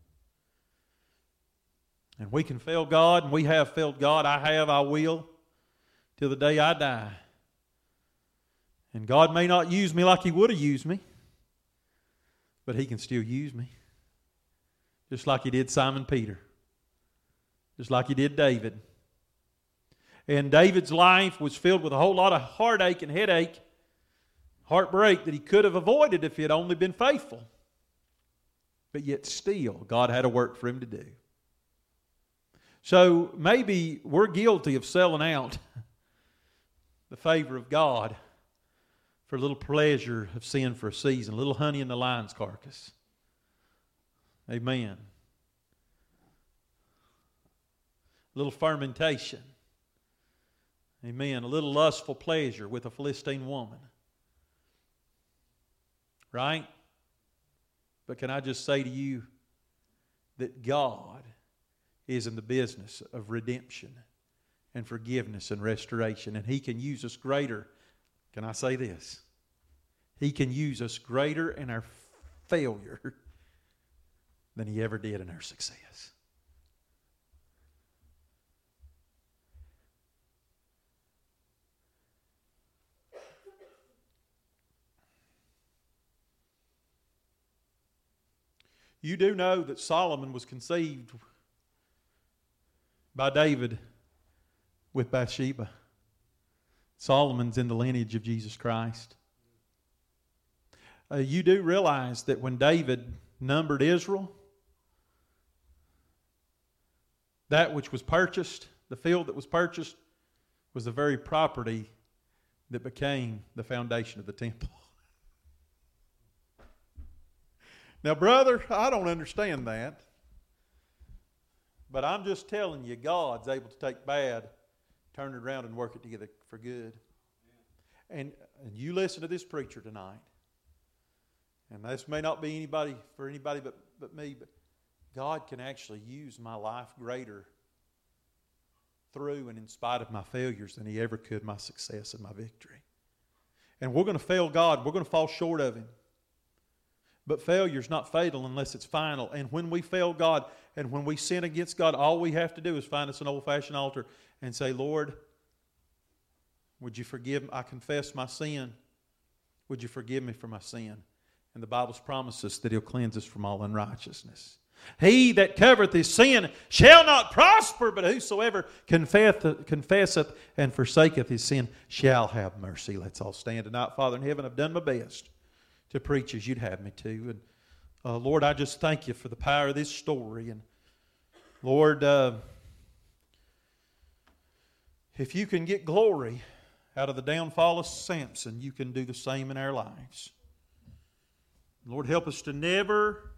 And we can fail God, and we have failed God. I have, I will, till the day I die. And God may not use me like He would have used me, but He can still use me. Just like He did Simon Peter. Just like He did David. And David's life was filled with a whole lot of heartache and headache, heartbreak that he could have avoided if he had only been faithful. But yet still, God had a work for him to do. So maybe we're guilty of selling out the favor of God for a little pleasure of sin for a season, a little honey in the lion's carcass. Amen. A little fermentation. Amen. A little lustful pleasure with a Philistine woman. Right? But can I just say to you that God is in the business of redemption and forgiveness and restoration. And He can use us greater. Can I say this? He can use us greater in our failure than He ever did in our success. You do know that Solomon was conceived by David with Bathsheba. Solomon's in the lineage of Jesus Christ. Uh, you do realize that when David numbered Israel, that which was purchased, the field that was purchased, was the very property that became the foundation of the temple. Now, brother, I don't understand that. But I'm just telling you, God's able to take bad, turn it around, and work it together for good. And, and you listen to this preacher tonight. And this may not be anybody for anybody but, but me, but God can actually use my life greater through and in spite of my failures than He ever could my success and my victory. And we're going to fail God. We're going to fall short of Him. But failure is not fatal unless it's final. And when we fail God and when we sin against God, all we have to do is find us an old-fashioned altar and say, Lord, would you forgive me? I confess my sin. Would you forgive me for my sin? And the Bible's promises that He'll cleanse us from all unrighteousness. He that covereth his sin shall not prosper, but whosoever confesseth, confesseth and forsaketh his sin shall have mercy. Let's all stand tonight. Father in heaven, I've done my best to preach as You'd have me to. And uh, Lord, I just thank You for the power of this story. And Lord, uh, if You can get glory out of the downfall of Samson, You can do the same in our lives. Lord, help us to never